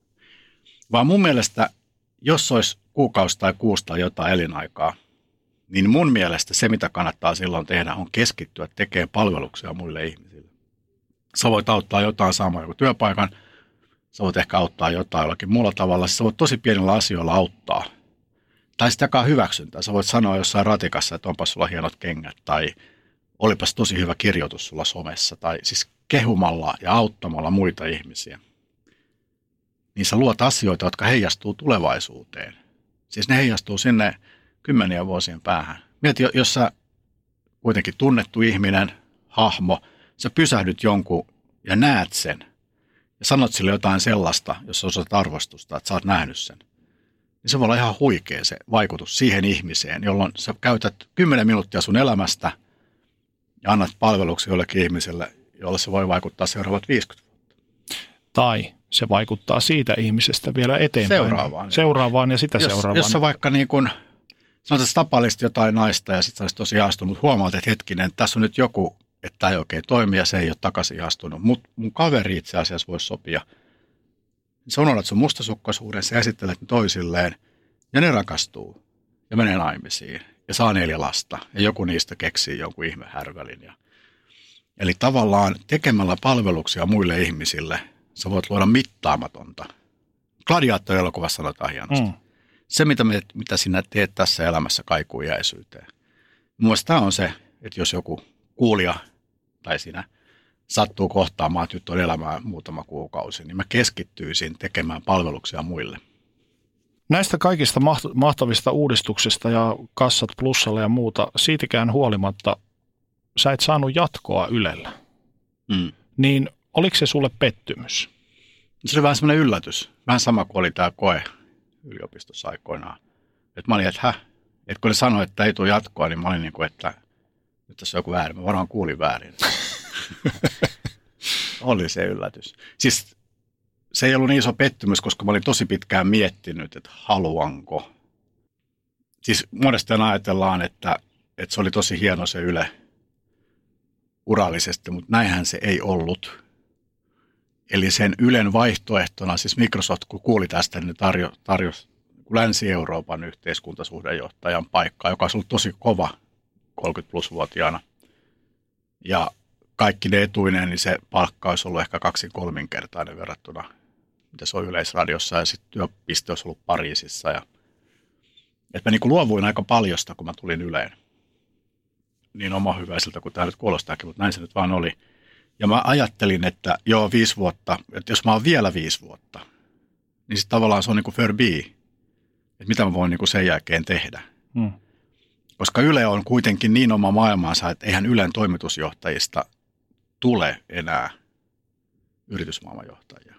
B: Vaan mun mielestä, jos olisi kuukausi tai kuusi tai jotain elinaikaa, niin mun mielestä se, mitä kannattaa silloin tehdä, on keskittyä tekemään palveluksia muille ihmisille. Sä voit auttaa jotain saamaan joku työpaikan, sä voit ehkä auttaa jotain jollakin muulla tavalla, sä voit tosi pienillä asioilla auttaa. Tai sitten jakaa hyväksyntää. Sä voit sanoa jossain ratikassa, että onpas sulla hienot kengät, tai olipas tosi hyvä kirjoitus sulla somessa, tai siis kehumalla ja auttamalla muita ihmisiä. Niin sä luot asioita, jotka heijastuu tulevaisuuteen. Siis ne heijastuu sinne kymmeniä vuosien päähän. Mieti, jos sä kuitenkin tunnettu ihminen, hahmo, sä pysähdyt jonkun ja näet sen ja sanot sille jotain sellaista, jos sä osoitat arvostusta, että sä oot nähnyt sen, niin se voi olla ihan huikea se vaikutus siihen ihmiseen, jolloin sä käytät kymmenen minuuttia sun elämästä ja annat palveluksia jollekin ihmiselle, jolle se voi vaikuttaa seuraavat viisikymmentä vuotta.
A: Tai se vaikuttaa siitä ihmisestä vielä eteenpäin.
B: Seuraavaan.
A: Seuraavaan ja sitä
B: jos,
A: seuraavaan.
B: Jos sä vaikka niin kuin sanotaan, että tapailisit jotain naista ja sitten sä olisit tosi astunut, huomaat, että hetkinen, tässä on nyt joku, että tämä ei oikein toimi ja se ei ole takaisin astunut. Mutta mun kaveri itse asiassa voisi sopia. Sä unohdat sun mustasukkaisuuden, sä esittelet ne toisilleen ja ne rakastuu ja menee naimisiin ja saa neljä lasta ja joku niistä keksii jonkun ihmehärvälin. Ja... Eli tavallaan tekemällä palveluksia muille ihmisille sä voit luoda mittaamatonta. Gladiaattori-elokuvassa sanotaan hienosti. Mm. Se, mitä, me, mitä sinä teet tässä elämässä, kaikuu jäisyyteen. Mun mielestä tämä on se, että jos joku kuulija tai sinä sattuu kohtaamaan, että nyt on elämää muutama kuukausi, niin mä keskittyisin tekemään palveluksia muille.
A: Näistä kaikista mahtavista uudistuksista ja kassat plussalla ja muuta, siitäkään huolimatta sä et saanut jatkoa Ylellä. Mm. Niin oliko se sulle pettymys?
B: Se oli vähän semmoinen yllätys. Vähän sama kuin oli tämä koe yliopistossa aikoinaan. Että mä olin, että häh? Että kun ne sanoi, että ei tule jatkoa, niin mä olin niin kuin, että nyt tässä on joku väärin. Mä varmaan kuulin väärin. Oli se yllätys. Siis se ei ollut niin iso pettymys, koska mä olin tosi pitkään miettinyt, että haluanko. Siis monesti ajatellaan, että, että se oli tosi hieno se Yle urallisesti, mutta näinhän se ei ollut. Eli sen Ylen vaihtoehtona, siis Microsoft, kun kuuli tästä, niin tarjo, tarjosi Länsi-Euroopan yhteiskuntasuhdejohtajan paikkaa, joka olisi ollut tosi kova kolmekymmentä plus-vuotiaana. Ja kaikki ne etuineen, niin se palkka olisi ollut ehkä kaksin kolminkertainen verrattuna, mitä se on Yleisradiossa, ja sitten työpiste olisi ollut Pariisissa. Ja... Että mä niin kuin luovuin aika paljosta, kun mä tulin Yleen. Niin oma hyväiseltä kuin tämä nyt kuulostaakin, mutta näin se nyt vaan oli. Ja mä ajattelin, että joo, viisi vuotta, että jos mä oon vielä viisi vuotta, niin sitten tavallaan se on niin kuin Furby, että mitä mä voin niin kuin sen jälkeen tehdä. Hmm. Koska Yle on kuitenkin niin oma maailmansa, että eihän Ylen toimitusjohtajista tule enää yritysmaailmanjohtajia.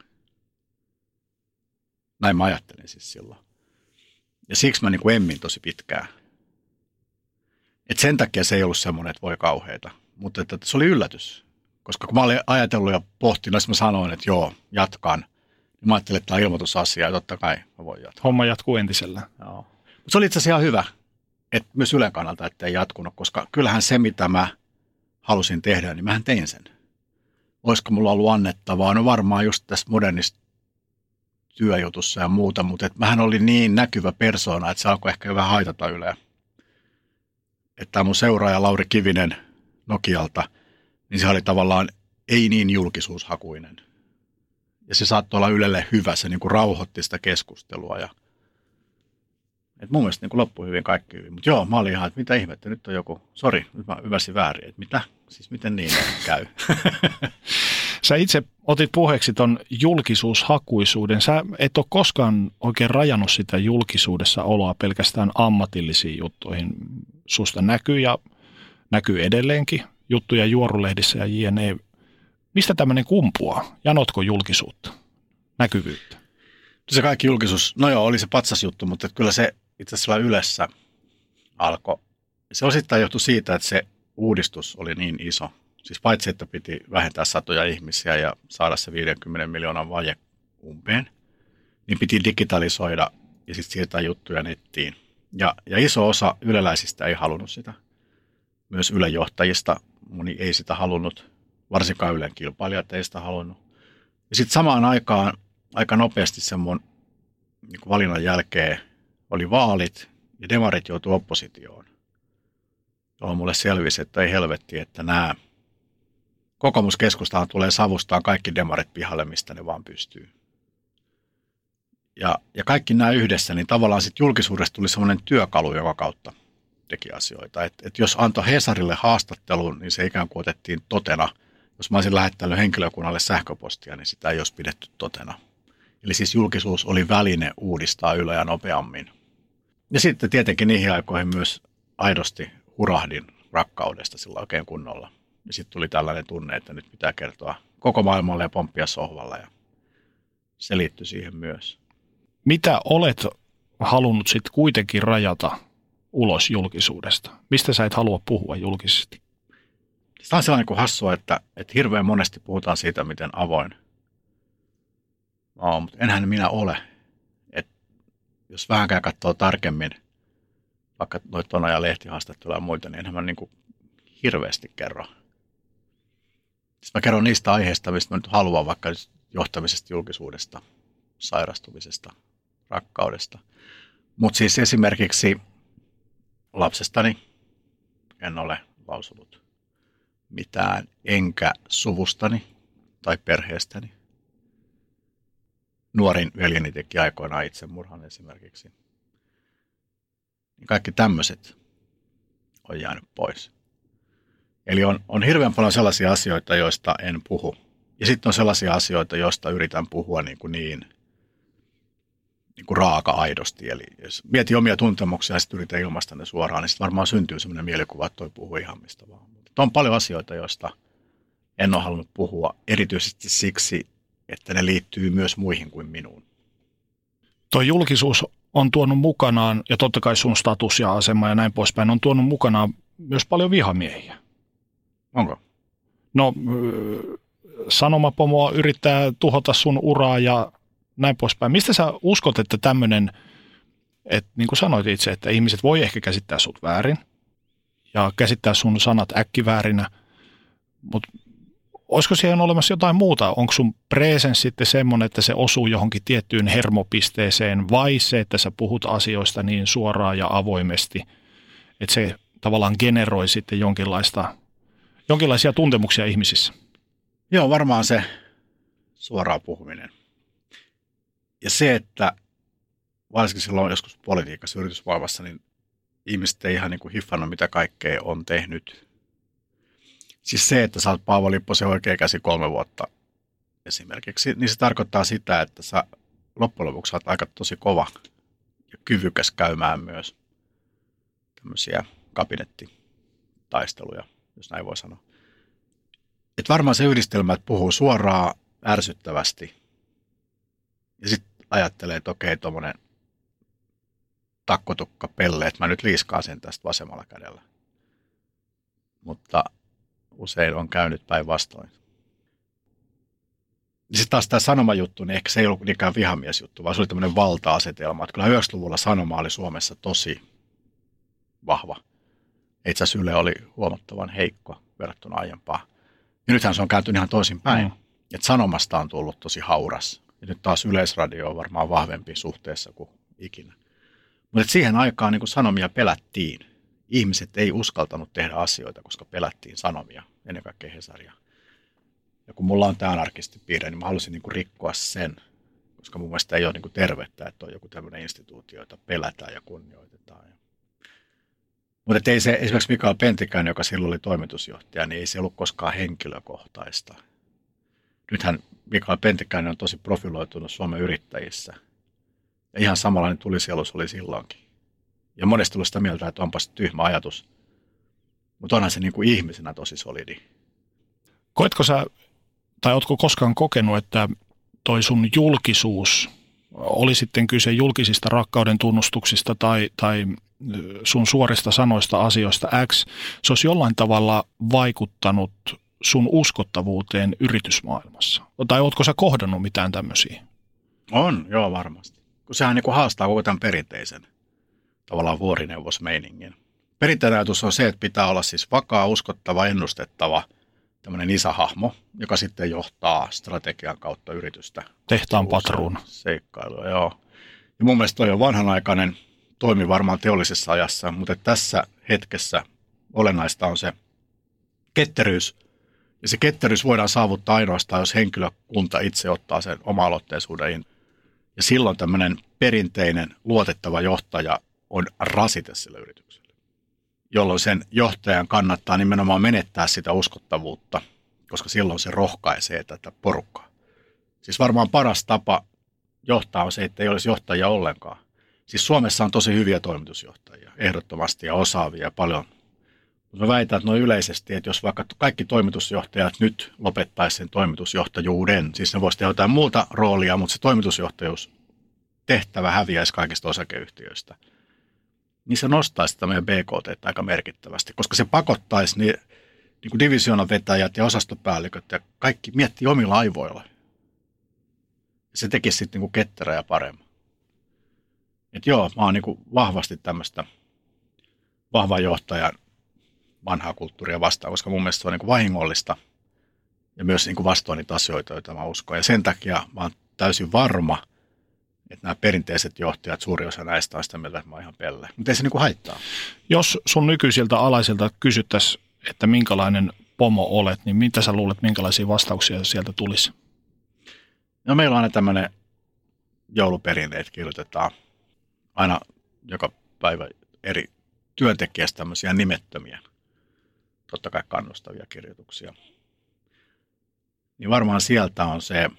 B: Näin mä ajattelin siis silloin. Ja siksi mä niin kuin emmin tosi pitkään. Et sen takia se ei ollut semmoinen, että voi kauheita, mutta että se oli yllätys. Koska kun mä olin ajatellut ja pohtinut, mä sanoin, että joo, jatkan. Niin mä ajattelin, että tämä on ilmoitusasia ja totta kai mä voin jatkaa.
A: Homma jatkuu entisellä.
B: Joo. Mutta se oli itse asiassa ihan hyvä, että myös Ylen kannalta, että ei jatkunut, koska kyllähän se, mitä mä halusin tehdä, niin mähän tein sen. Olisiko mulla ollut annettavaa? No varmaan just tässä modernissa työjutussa ja muuta, mutta et mähän oli niin näkyvä persoona, että se alkoi ehkä vähän haitata Yleä. että tämä mun seuraaja Lauri Kivinen Nokialta, niin se oli tavallaan ei niin julkisuushakuinen. Ja se saattoi olla Ylelle hyvä, se niin kuin rauhoitti sitä keskustelua. Ja et mun mielestä niin kuin loppui hyvin kaikki hyvin. Mutta joo, mä olin ihan, että mitä ihmettä, nyt on joku, sori, nyt mä ymmärsin väärin, että mitä, siis miten niin käy.
A: Sä itse otit puheeksi ton julkisuushakuisuuden. Sä et ole koskaan oikein rajannut sitä julkisuudessa oloa pelkästään ammatillisiin juttuihin. Susta näkyy ja näkyy edelleenkin juttuja juorulehdissä ja jne. Mistä tämmöinen kumpuaa? Janotko julkisuutta, näkyvyyttä?
B: Se kaikki julkisuus, no joo, oli se patsasjuttu, mutta kyllä se itse asiassa Ylessä alkoi. Se osittain johtui siitä, että se uudistus oli niin iso. Siis paitsi, että piti vähentää satoja ihmisiä ja saada se viidenkymmenen miljoonan vaje umpeen, niin piti digitalisoida ja sitten siirtää juttuja nettiin. Ja, ja iso osa yleläisistä ei halunnut sitä. Myös Ylen johtajista moni ei sitä halunnut, varsinkaan Ylen kilpailijat ei sitä halunnut. Ja sitten samaan aikaan aika nopeasti sen mun niin kuin valinnan jälkeen oli vaalit ja demarit joutui oppositioon. Jolloin mulle selvisi, että ei helvetti, että nämä kokoomuskeskustahan tulee savustaan kaikki demarit pihalle, mistä ne vaan pystyy. Ja, ja kaikki nämä yhdessä, niin tavallaan sitten julkisuudesta tuli semmoinen työkalu, joka kautta teki asioita. Et, et jos antoi Hesarille haastattelun, niin se ikään kuin otettiin totena. Jos mä olisin lähettänyt henkilökunnalle sähköpostia, niin sitä ei olisi pidetty totena. Eli siis julkisuus oli väline uudistaa Yleä nopeammin. Ja sitten tietenkin niihin aikoihin myös aidosti hurahdin rakkaudesta sillä oikein kunnolla. Ja sitten tuli tällainen tunne, että nyt pitää kertoa koko maailmalle ja pomppia sohvalla. Ja se liittyi siihen myös.
A: Mitä olet halunnut sitten kuitenkin rajata ulos julkisuudesta? Mistä sä et halua puhua julkisesti?
B: Tämä on sellainen kuin hassua, että, että hirveän monesti puhutaan siitä, miten avoin on, mutta enhän minä ole. Et jos vähänkään katsoo tarkemmin, vaikka noita Tona ja lehtihaastatteluja ja muita, niin enhän mä niin kuin hirveästi kerro. Siis mä kerron niistä aiheista, mistä mä nyt haluan, vaikka johtamisesta, julkisuudesta, sairastumisesta, rakkaudesta. Mutta siis esimerkiksi lapsestani en ole lausunut mitään, enkä suvustani tai perheestäni. Nuorin veljeni teki aikoinaan itsemurhan esimerkiksi. Kaikki tämmöiset on jäänyt pois. Eli on, on hirveän paljon sellaisia asioita, joista en puhu. Ja sitten on sellaisia asioita, joista yritän puhua niin, kuin niin, niin kuin raaka-aidosti. Eli jos mietin omia tuntemuksia ja sitten yritän ilmaista ne suoraan, niin sitten varmaan syntyy sellainen mielikuva, että toi puhuu ihan mistä vaan. Mutta on paljon asioita, joista en ole halunnut puhua, erityisesti siksi, että ne liittyy myös muihin kuin minuun.
A: Tuo julkisuus on tuonut mukanaan, ja totta kai sun status ja asema ja näin poispäin, on tuonut mukanaan myös paljon vihamiehiä.
B: Onko?
A: No, Sanomapomo yrittää tuhota sun uraa ja näin poispäin. Mistä sä uskot, että tämmöinen, että niin kuin sanoit itse, että ihmiset voi ehkä käsittää sut väärin ja käsittää sun sanat äkkiväärinä, mutta olisiko siihen olemassa jotain muuta? Onko sun presens sitten semmoinen, että se osuu johonkin tiettyyn hermopisteeseen vai se, että sä puhut asioista niin suoraan ja avoimesti, että se tavallaan generoi sitten jonkinlaista, jonkinlaisia tuntemuksia ihmisissä?
B: Joo, varmaan se suoraan puhuminen. Ja se, että varsinkin silloin joskus politiikassa, yritysmaailmassa, niin ihmiset ei ihan niin kuin hiffannut, mitä kaikkea on tehnyt. Siis se, että sä oot Paavo Lipposen oikea käsi kolme vuotta esimerkiksi, niin se tarkoittaa sitä, että sä loppujen lopuksi oot aika tosi kova ja kyvykäs käymään myös tämmöisiä kabinettitaisteluja, jos näin voi sanoa. Että varmaan se yhdistelmä, että puhuu suoraan ärsyttävästi ja sitten ajattelee, että okei, tuommoinen takkotukka pelle, että mä nyt liiskaan sen tästä vasemmalla kädellä. Mutta usein on käynyt päinvastoin. Sitten taas tämä sanomajuttu, niin ehkä se ei ollut niinkään vihamiesjuttu, vaan se oli tämmöinen valta-asetelma. Että kyllä yhdeksänkymmentäluvulla sanoma oli Suomessa tosi vahva. Itse asiassa Yle oli huomattavan heikko verrattuna aiempaa. Ja nythän se on kääntynyt ihan toisinpäin. Mm. Että sanomasta on tullut tosi hauras. Ja nyt taas Yleisradio on varmaan vahvempi suhteessa kuin ikinä. Mutta siihen aikaan niin kun sanomia pelättiin. ihmiset ei uskaltanut tehdä asioita, koska pelättiin sanomia, ennen kaikkea Hesaria. Ja kun mulla on tämä anarkistipiirre, niin mä halusin niin kuin rikkoa sen, koska mun mielestä ei ole niin kuin tervettä, että on joku tämmöinen instituutio, jota pelätään ja kunnioitetaan. Mutta ei se, esimerkiksi Mikael Pentikäinen, joka silloin oli toimitusjohtaja, niin ei se ollut koskaan henkilökohtaista. Nythän Mikael Pentikäinen on tosi profiloitunut Suomen yrittäjissä. Ja ihan samanlainen tulisielus oli silloinkin. Ja monesti oli sitä mieltä, että onpas tyhmä ajatus. Mutta onhan se niin kuin ihmisenä tosi solidi.
A: Koetko sä, tai ootko koskaan kokenut, että toi sun julkisuus, oli sitten kyse julkisista rakkauden tunnustuksista tai, tai sun suorista sanoista asioista X, se olisi jollain tavalla vaikuttanut sun uskottavuuteen yritysmaailmassa? Tai ootko sä kohdannut mitään tämmöisiä?
B: On, joo varmasti. Kun sehän niin kuin haastaa koko tämän perinteisen tavallaan vuorineuvosmeiningin. Perinteinen ajatus on se, että pitää olla siis vakaa, uskottava, ennustettava tämmöinen isähahmo, joka sitten johtaa strategian kautta yritystä.
A: Tehtaan patruuna.
B: Seikkailua, joo. Ja mun mielestä toi on vanhanaikainen, toimi varmaan teollisessa ajassa, mutta tässä hetkessä olennaista on se ketteryys. Ja se ketteryys voidaan saavuttaa ainoastaan, jos henkilökunta itse ottaa sen oma-aloitteisuuden. Ja silloin tämmöinen perinteinen, luotettava johtaja on rasite sille yritykselle, jolloin sen johtajan kannattaa nimenomaan menettää sitä uskottavuutta, koska silloin se rohkaisee tätä porukkaa. Siis varmaan paras tapa johtaa on se, että ei olisi johtajia ollenkaan. Siis Suomessa on tosi hyviä toimitusjohtajia, ehdottomasti ja osaavia ja paljon. Mutta mä väitän, että noin yleisesti, että jos vaikka kaikki toimitusjohtajat nyt lopettaisi sen toimitusjohtajuuden, siis ne voisi tehdä jotain muuta roolia, mutta se toimitusjohtajuus tehtävä häviäisi kaikista osakeyhtiöistä, niin se nostaisi sitä meidän B K T aika merkittävästi, koska se pakottaisi niin, niin kuin divisioonanvetäjät ja osastopäälliköt ja kaikki miettii omilla aivoilla. Se tekisi sitten niin kuin ketterä ja paremmin. Että joo, mä oon niin kuin vahvasti tämmöistä vahvan johtajan vanhaa kulttuuria vastaan, koska mun mielestä se on niin kuin vahingollista ja myös niin kuin vastoin niitä asioita, joita mä uskon. Ja sen takia mä oon täysin varma, että nämä perinteiset johtajat, suuri osa näistä on sitä mieltä, että mä oon ihan pelle. Mutta ei se niin kuin haittaa.
A: Jos sun nykyisiltä alaisilta kysyttäisiin, että minkälainen pomo olet, niin mitä sä luulet, minkälaisia vastauksia sieltä tulisi?
B: No meillä on aina tämmöinen jouluperinne, että kirjoitetaan aina joka päivä eri työntekijästä tämmöisiä nimettömiä, totta kai kannustavia kirjoituksia. Niin varmaan sieltä on se,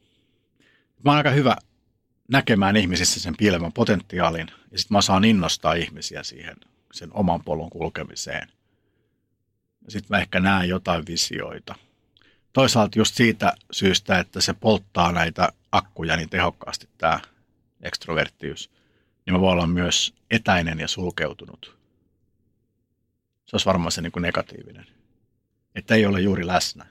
B: mä oon aika hyvä näkemään ihmisissä sen piilevän potentiaalin ja sitten mä saan innostaa ihmisiä siihen sen oman polun kulkemiseen. Ja sitten mä ehkä näen jotain visioita. Toisaalta just siitä syystä, että se polttaa näitä akkuja niin tehokkaasti tämä ekstroverttius, niin mä voin olla myös etäinen ja sulkeutunut. Se olisi varmaan se niin kuin negatiivinen, että ei ole juuri läsnä.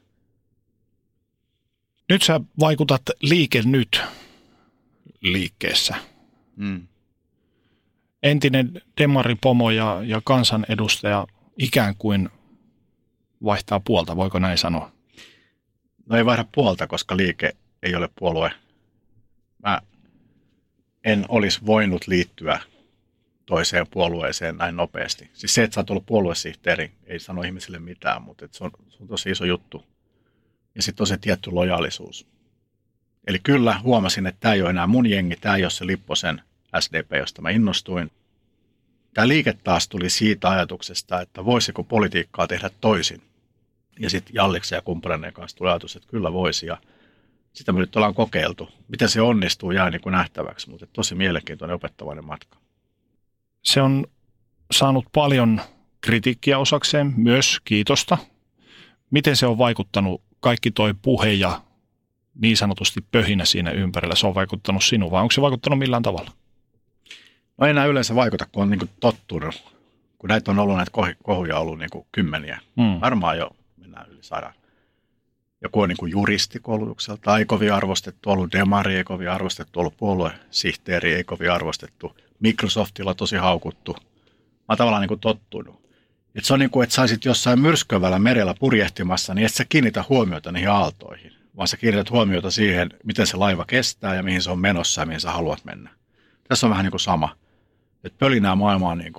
A: Nyt sä vaikutat Liike Nyt liikkeessä.
B: Mm.
A: Entinen demaripomo ja, ja kansanedustaja ikään kuin vaihtaa puolta, voiko näin sanoa?
B: No ei vaihda puolta, koska Liike ei ole puolue. Mä en olisi voinut liittyä toiseen puolueeseen näin nopeasti. Siis se, että sä oot ollut puoluesihteeri, ei sano ihmisille mitään, mutta se on, se on tosi iso juttu. Ja sitten on se tietty lojaalisuus. Eli kyllä huomasin, että tämä ei ole enää mun jengi, tämä ei ole se Lipposen S D P, josta mä innostuin. Tämä Liike taas tuli siitä ajatuksesta, että voisiko politiikkaa tehdä toisin. Ja sitten Jalliksen ja kumppaneiden kanssa tuli ajatus, että kyllä voisi. Ja sitä me nyt ollaan kokeiltu. Miten se onnistuu, jää niin kuin nähtäväksi, mutta tosi mielenkiintoinen opettavainen matka.
A: Se on saanut paljon kritiikkiä osakseen, myös kiitosta. Miten se on vaikuttanut, kaikki toi puhe ja niin sanotusti pöhinä siinä ympärillä, se on vaikuttanut sinuun, vai onko se vaikuttanut millään tavalla?
B: No ei enää yleensä vaikuta, kun on niin kuin tottunut. Kun näitä on ollut, näitä kohuja ollut niin kuin kymmeniä. Hmm. Varmaan jo mennään yli sadan. Joku on niin kuin juristikoulutukselta, ei kovin arvostettu, ollut demari, ei kovin arvostettu, ollut puoluesihteeri, ei kovin arvostettu. Microsoftilla tosi haukuttu. Mä oon tavallaan niin kuin tottunut. Et se on niin kuin, että saisit jossain myrskyvällä merellä purjehtimassa, niin et sä kiinnitä huomiota niihin aaltoihin, vaan sä kiinnität huomiota siihen, miten se laiva kestää ja mihin se on menossa ja mihin sä haluat mennä. Tässä on vähän niin kuin sama. Että pölinää maailmaa niin kuin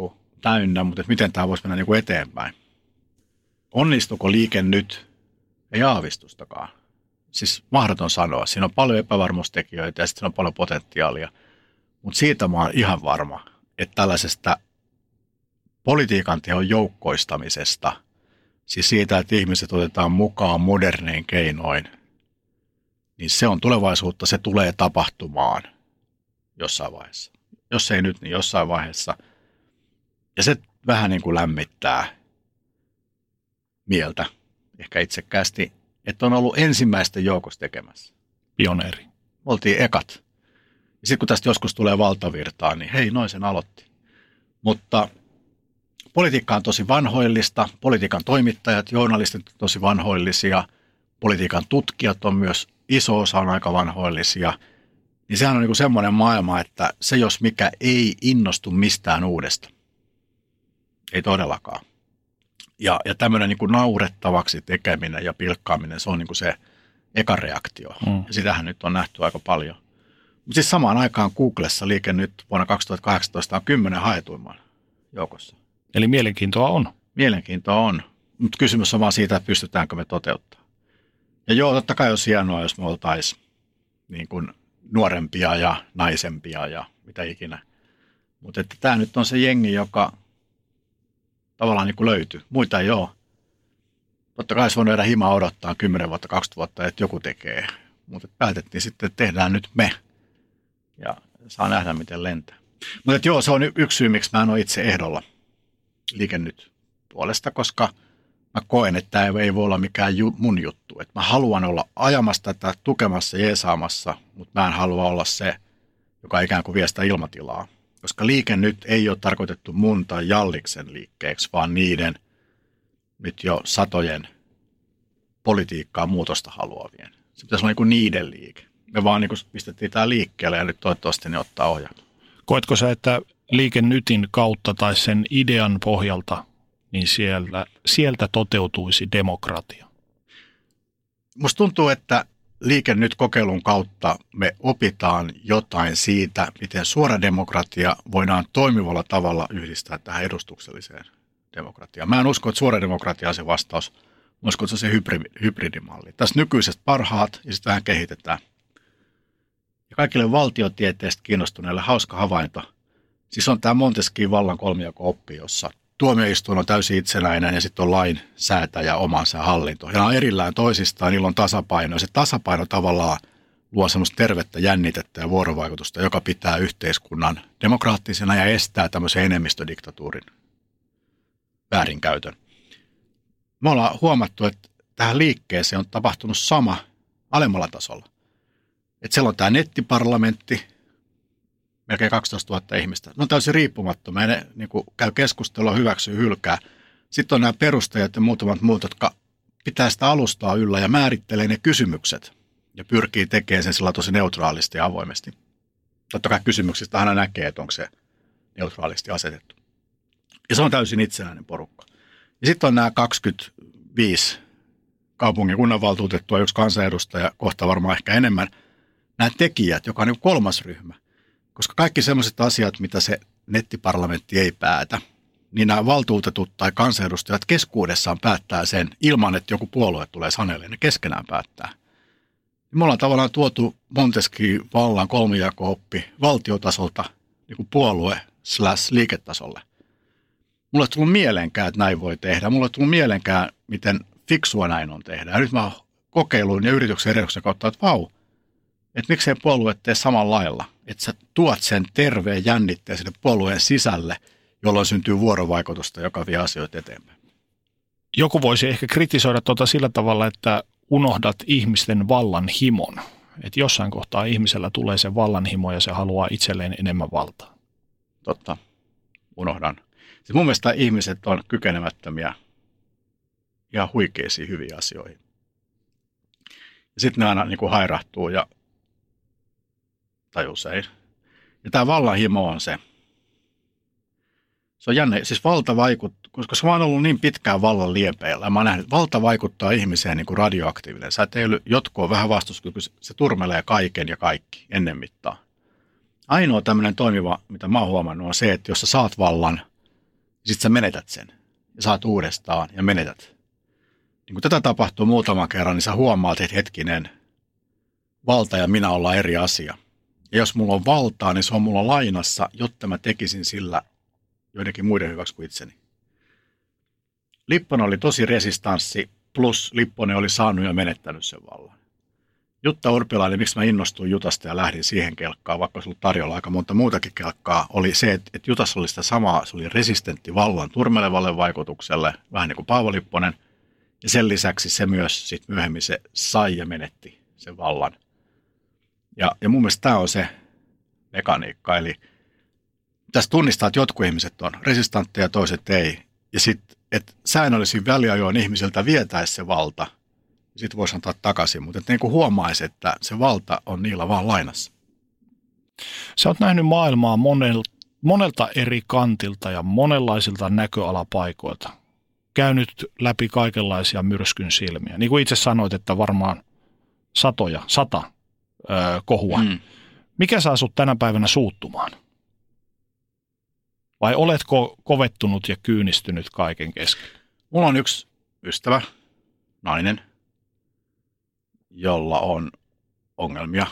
B: täynnä, mutta miten tämä voisi mennä niin kuin eteenpäin. Onnistuuko Liike Nyt? Ei aavistustakaan. Siis mahdoton sanoa. Siinä on paljon epävarmuustekijöitä ja sitten siinä on paljon potentiaalia. Mutta siitä mä oon ihan varma, että tällaisesta politiikan tehon joukkoistamisesta, siis siitä, että ihmiset otetaan mukaan modernein keinoin, niin se on tulevaisuutta, se tulee tapahtumaan jossain vaiheessa. Jos ei nyt, niin jossain vaiheessa. Ja se vähän niin kuin lämmittää mieltä, ehkä itsekkäästi, että on ollut ensimmäisten joukossa tekemässä.
A: Pioneeri.
B: Oltiin ekat. Ja sitten kun tästä joskus tulee valtavirtaa, niin hei, noin sen aloitti. Mutta politiikka on tosi vanhoillista, politiikan toimittajat, journalistit on tosi vanhoillisia, politiikan tutkijat on myös iso osa on aika vanhoillisia. Niin sehän on niin kuin semmoinen maailma, että se jos mikä ei innostu mistään uudesta. Ei todellakaan. Ja, ja tämmöinen niin kuin naurettavaksi tekeminen ja pilkkaaminen, se on niin kuin se eka reaktio. Mm. Ja sitähän nyt on nähty aika paljon. Mutta siis samaan aikaan Googlessa Liike Nyt vuonna kaksituhattakahdeksantoista on kymmenen haetuimman joukossa.
A: Eli mielenkiintoa on.
B: Mielenkiintoa on. Mutta kysymys on vaan siitä, että pystytäänkö me toteuttamaan. Ja joo, totta kai olisi hienoa, jos me oltaisiin niin kuin nuorempia ja naisempia ja mitä ikinä. Mutta tämä nyt on se jengi, joka tavallaan niin kuin löytyy. Muita ei ole. Totta kai se on jäädä himaa odottaa kymmenen vuotta, kaksikymmentä vuotta, että joku tekee. Mutta päätettiin sitten, että tehdään nyt me. Ja saa nähdä, miten lentää. Mutta joo, se on yksi syy, miksi mä en ole itse ehdolla Liike Nyt puolesta, koska mä koen, että tämä ei voi olla mikään ju- mun juttu. Että mä haluan olla ajamassa tätä, tukemassa, jeesaamassa, mutta mä en halua olla se, joka ikään kuin vie sitä ilmatilaa. Koska Liike Nyt ei ole tarkoitettu mun tai Jalliksen liikkeeksi, vaan niiden nyt jo satojen politiikkaa muutosta haluavien. Se pitäisi olla niin kuin niiden liike. Me vaan niin kuin pistettiin tämä liikkeelle ja nyt toivottavasti ne ottaa ohjaa.
A: Koetko sä, että Liike Nytin kautta tai sen idean pohjalta, niin siellä, sieltä toteutuisi demokratia?
B: Musta tuntuu, että Liike Nyt kokeilun kautta me opitaan jotain siitä, miten suora demokratia voidaan toimivalla tavalla yhdistää tähän edustukselliseen demokratiaan. Mä en usko, että suora demokratia on se vastaus. Mä uskon, että se on se hybridimalli. Tässä nykyisestä parhaat ja sitten vähän kehitetään. Ja kaikille valtiotieteestä kiinnostuneille hauska havainto. Siis on tämä Montesquieun vallan kolmijako-oppi, jossa tuomioistuin on täysin itsenäinen ja sitten on lainsäätäjä omansa hallinto. Ja on erillään toisistaan, niillä on tasapaino. Ja se tasapaino tavallaan luo semmoista tervettä jännitettä ja vuorovaikutusta, joka pitää yhteiskunnan demokraattisena ja estää tämmöisen enemmistödiktatuurin väärinkäytön. Me ollaan huomattu, että tähän liikkeeseen on tapahtunut sama alemmalla tasolla. Että siellä on tämä nettiparlamentti, melkein kaksitoistatuhatta ihmistä. Ne on täysin riippumattomia, ne niin kuin käy keskustelua, hyväksyy, hylkää. Sitten on nämä perustajat ja muutamat muut, jotka pitää sitä alustaa yllä ja määrittelee ne kysymykset ja pyrkii tekemään sen sillä tosi neutraalisti ja avoimesti. Totta kai kysymyksistä aina näkee, että onko se neutraalisti asetettu. Ja se on täysin itsenäinen porukka. Ja sitten on nämä kaksikymmentäviisi kaupungin kunnanvaltuutettua, yksi kansanedustaja, kohta varmaan ehkä enemmän, nämä tekijät, joka on niin kolmas ryhmä. Koska kaikki sellaiset asiat, mitä se nettiparlamentti ei päätä, niin nämä valtuutetut tai kansanedustajat keskuudessaan päättää sen ilman, että joku puolue tulee sanelemaan, ne keskenään päättää. Me ollaan tavallaan tuotu Montesquieu vallan kolmijako-oppi valtiotasolta niin kuin puolue slash liiketasolle. Mulle ei tullut mielenkään, että näin voi tehdä. Mulle ei tullut mielenkään, miten fiksua näin on tehdä. Ja nyt mä oon kokeiluun ja yrityksen edellyksen kautta, että vau, että miksei puolue tee samalla lailla. Että sä tuot sen terveen jännitteen sinne puolueen sisälle, jolloin syntyy vuorovaikutusta, joka vie asioita eteenpäin.
A: Joku voisi ehkä kritisoida tuota sillä tavalla, että unohdat ihmisten vallanhimon. Että jossain kohtaa ihmisellä tulee se vallanhimo ja se haluaa itselleen enemmän valtaa.
B: Totta, unohdan. Siis mun mielestä ihmiset on kykenemättömiä ihan huikeisiin hyviin asioihin. Ja sitten ne aina niin kuin hairahtuu ja tai usein. Ja tämä vallanhimo on se. Se on jännä. Siis valta vaikuttaa, koska mä oon ollut niin pitkään vallan liepeillä. Mä oon nähnyt, että valta vaikuttaa ihmiseen niin kuin radioaktiivinen. Sä et ei ole, jotkut on vähän vastuskykyisiä. Se turmelee kaiken ja kaikki ennen mittaa. Ainoa tämmöinen toimiva, mitä mä oon huomannut, on se, että jos sä saat vallan, Sitten sä menetät sen ja saat uudestaan ja menetät. Niin kun tätä tapahtuu muutaman kerran, niin sä huomaat, että hetkinen, valta ja minä ollaan eri asia. Ja jos mulla on valtaa, niin se on mulla lainassa, jotta mä tekisin sillä joidenkin muiden hyväksi kuin itseni. Lipponen oli tosi resistanssi, plus Lipponen oli saanut ja menettänyt sen vallan. Jutta Urpilainen, miksi mä innostuin Jutasta ja lähdin siihen kelkkaan, vaikka olisi ollut tarjolla aika monta muutakin kelkkaa, oli se, että Jutassa oli sitä samaa, se oli resistentti vallan turmelevalle vaikutukselle, vähän niin kuin Paavo Lipponen, ja sen lisäksi se myös sit myöhemmin se sai ja menetti sen vallan. Ja, ja mun mielestä tämä on se mekaniikka, eli tässä tunnistaa, että jotkut ihmiset on resistantteja ja toiset ei, ja sitten, että säännöllisin väliajoin ihmisiltä vietäisi se valta, sitten voisi antaa takaisin, mutta että niin kuin huomaisi, että se valta on niillä vaan lainassa.
A: Sä oot nähnyt maailmaa monelta, monelta eri kantilta ja monenlaisilta näköalapaikoilta. Käynyt läpi kaikenlaisia myrskyn silmiä. Niin kuin itse sanoit, että varmaan satoja, sata öö, kohua. Mm. Mikä saa sut tänä päivänä suuttumaan? Vai oletko kovettunut ja kyynistynyt kaiken kesken?
B: Mulla on yksi ystävä, nainen, jolla on ongelmia.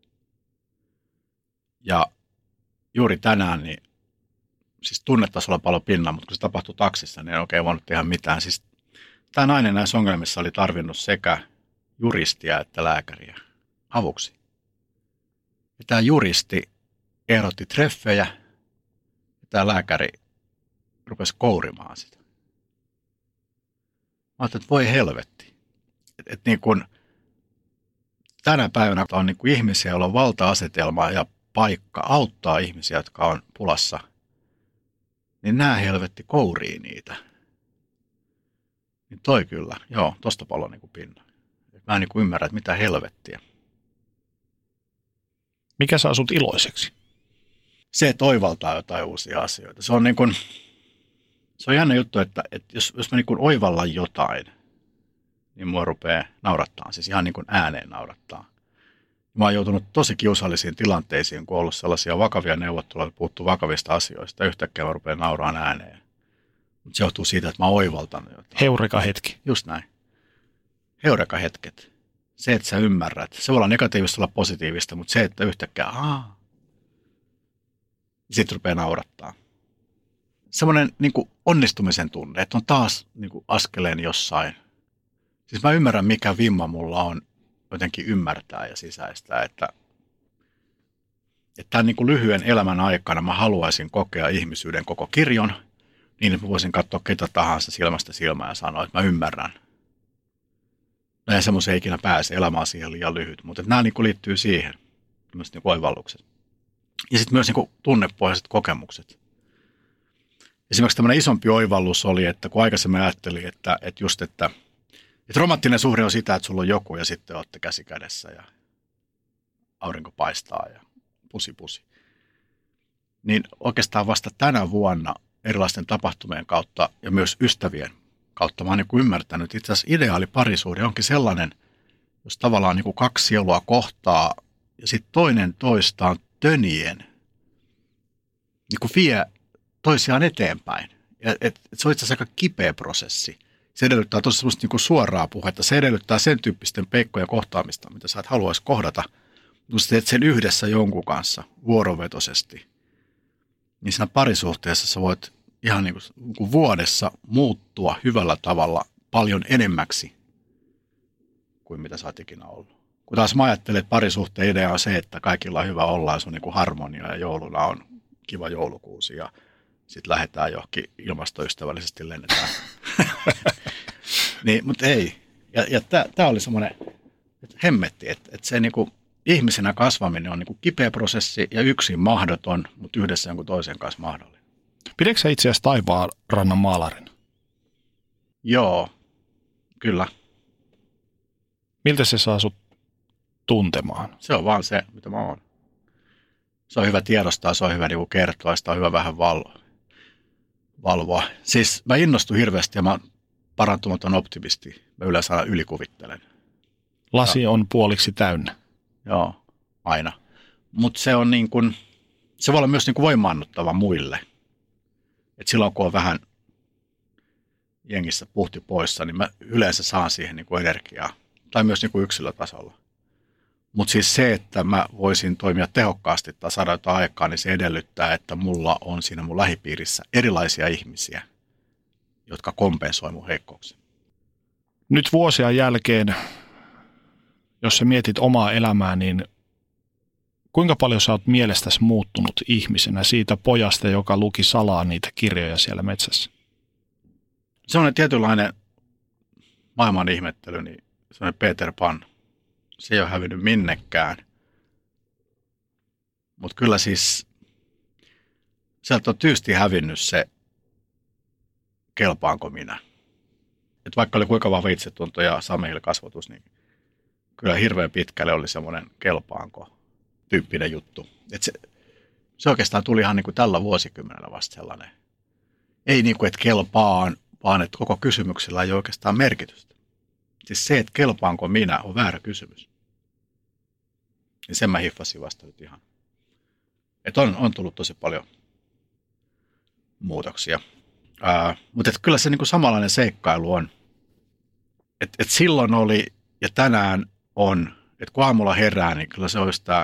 B: Ja juuri tänään, niin siis tunnetasolla paljon pinnan, mutta kun se tapahtui taksissa, niin en oikein voinut tehdä mitään. Siis tämä nainen näissä ongelmissa oli tarvinnut sekä juristia että lääkäriä avuksi. Ja tämä juristi ehdotti treffejä, ja tämä lääkäri rupesi kourimaan sitä. Mä ajattelin, että voi helvetti. Että et niin kuin tänä päivänä on niin kuin ihmisiä, joilla on valta-asetelma ja paikka auttaa ihmisiä, jotka on pulassa, niin nämä helvetti kourii niitä. Niin toi kyllä, joo, tosta paljon niin kuin pinna. Mä en niin kuin ymmärrä, että mitä helvettiä.
A: Mikä saa sut iloiseksi?
B: Se, että oivaltaa jotain uusia asioita. Se on niin kuin, se on jännä juttu, että, että jos, jos mä niin kuin oivallan jotain, niin mua rupeaa naurattaa, siis ihan niin kuin ääneen naurattaa. Mä oon joutunut tosi kiusallisiin tilanteisiin, kun on ollut sellaisia vakavia neuvotteluja, puhuttu vakavista asioista, ja yhtäkkiä mä rupean nauraan ääneen. Mutta se johtuu siitä, että mä oon oivaltanut jotain.
A: Heureka hetki.
B: Just näin. Heureka hetket. Se, että sä ymmärrät. Se voi olla negatiivista, olla positiivista, mutta se, että yhtäkkiä, aah, sitten rupeaa naurattaa. Semmoinen niin kuin onnistumisen tunne, että on taas niin kuin askeleen jossain. Siis mä ymmärrän, mikä vimma mulla on jotenkin ymmärtää ja sisäistää, että, että tämän niin kuin lyhyen elämän aikana mä haluaisin kokea ihmisyyden koko kirjon, niin että mä voisin katsoa ketä tahansa silmästä silmään ja sanoa, että mä ymmärrän. No ja semmoisen ei ikinä pääse, elämä on siihen liian lyhyt, mutta nämä niin kuin liittyy siihen, tämmöiset niin kuin oivallukset. Ja sitten myös niin kuin tunnepohjaiset kokemukset. Esimerkiksi tämmöinen isompi oivallus oli, että kun aikaisemmin ajattelin, että, että just, että Että romanttinen suhde on sitä, että sulla on joku ja sitten olette käsi kädessä ja aurinko paistaa ja pusi pusi. Niin oikeastaan vasta tänä vuonna erilaisten tapahtumien kautta ja myös ystävien kautta mä oon niin kuin ymmärtänyt, että itse asiassa ideaali parisuhde onkin sellainen, jos tavallaan niin kuin kaksi sielua kohtaa ja sitten toinen toistaan tönien niin kuin vie toisiaan eteenpäin. Ja, et, et se on itse asiassa aika kipeä prosessi. Se edellyttää tosi semmoista niin kuin suoraa puhetta. Se edellyttää sen tyyppisten peikkoja kohtaamista, mitä sä et haluaisi kohdata. Kun sä teet sen yhdessä jonkun kanssa vuorovetoisesti, niin siinä parisuhteessa sä voit ihan niin kuin vuodessa muuttua hyvällä tavalla paljon enemmäksi kuin mitä sä oot ikinä ollut. Kun taas mä ajattelen, että parisuhteen idea on se, että kaikilla on hyvä olla ja se on niin kuin harmonia ja jouluna on kiva joulukuusi ja sitten lähdetään johonkin ilmastoystävällisesti lennetään. Niin, mutta ei. Ja, ja tämä oli semmoinen hemmetti, että, että se niinku, ihmisenä kasvaminen on niinku kipeä prosessi ja yksin mahdoton, mutta yhdessä jonkun toisen kanssa mahdollinen.
A: Pidätkö sä itse asiassa Taivaanrannan maalarina?
B: Joo, kyllä.
A: Miltä se saa sut tuntemaan?
B: Se on vaan se, mitä mä oon. Se on hyvä tiedostaa, se on hyvä niinku kertoa, sitä on hyvä vähän valvoa. valvoa. Siis mä innostun hirveästi ja mä oon parantumaton optimisti. Mä yleensä aina ylikuvittelen.
A: Lasi on puoliksi täynnä.
B: Joo, aina. Mutta se on niin kuin, se voi olla myös niin kuin voimaannuttava muille. että silloin kun on vähän jengissä puhti poissa, niin mä yleensä saan siihen niin kuin energiaa, tai myös niin kuin yksilötasolla. Mutta siis se, että mä voisin toimia tehokkaasti tai saada jotain aikaa, niin se edellyttää, että mulla on siinä mun lähipiirissä erilaisia ihmisiä, jotka kompensoi mun heikkouksia.
A: Nyt vuosia jälkeen, jos sä mietit omaa elämää, niin kuinka paljon sä oot mielestäsi muuttunut ihmisenä siitä pojasta, joka luki salaa niitä kirjoja siellä metsässä?
B: Se on tietynlainen maailman ihmettely, niin se on Peter Pan. Se ei ole hävinnyt minnekään. Mutta kyllä siis sieltä on tyysti hävinnyt se, kelpaanko minä. Et vaikka oli kuinka vahva itsetunto ja Samehil-kasvatus, niin kyllä hirveän pitkälle oli semmoinen kelpaanko tyyppinen juttu. Et se, se oikeastaan tuli ihan niin kuin tällä vuosikymmenellä vasta sellainen. Ei niin kuin, että kelpaan, vaan että koko kysymyksellä ei ole oikeastaan merkitystä. Siis se, että kelpaanko minä, on väärä kysymys. Ja sen mä hiffasin vasta nyt ihan. Että on, on tullut tosi paljon muutoksia. Ää, mutta kyllä se niinku samanlainen seikkailu on. Että et silloin oli ja tänään on, että kun aamulla herää, niin kyllä se olisi tämä,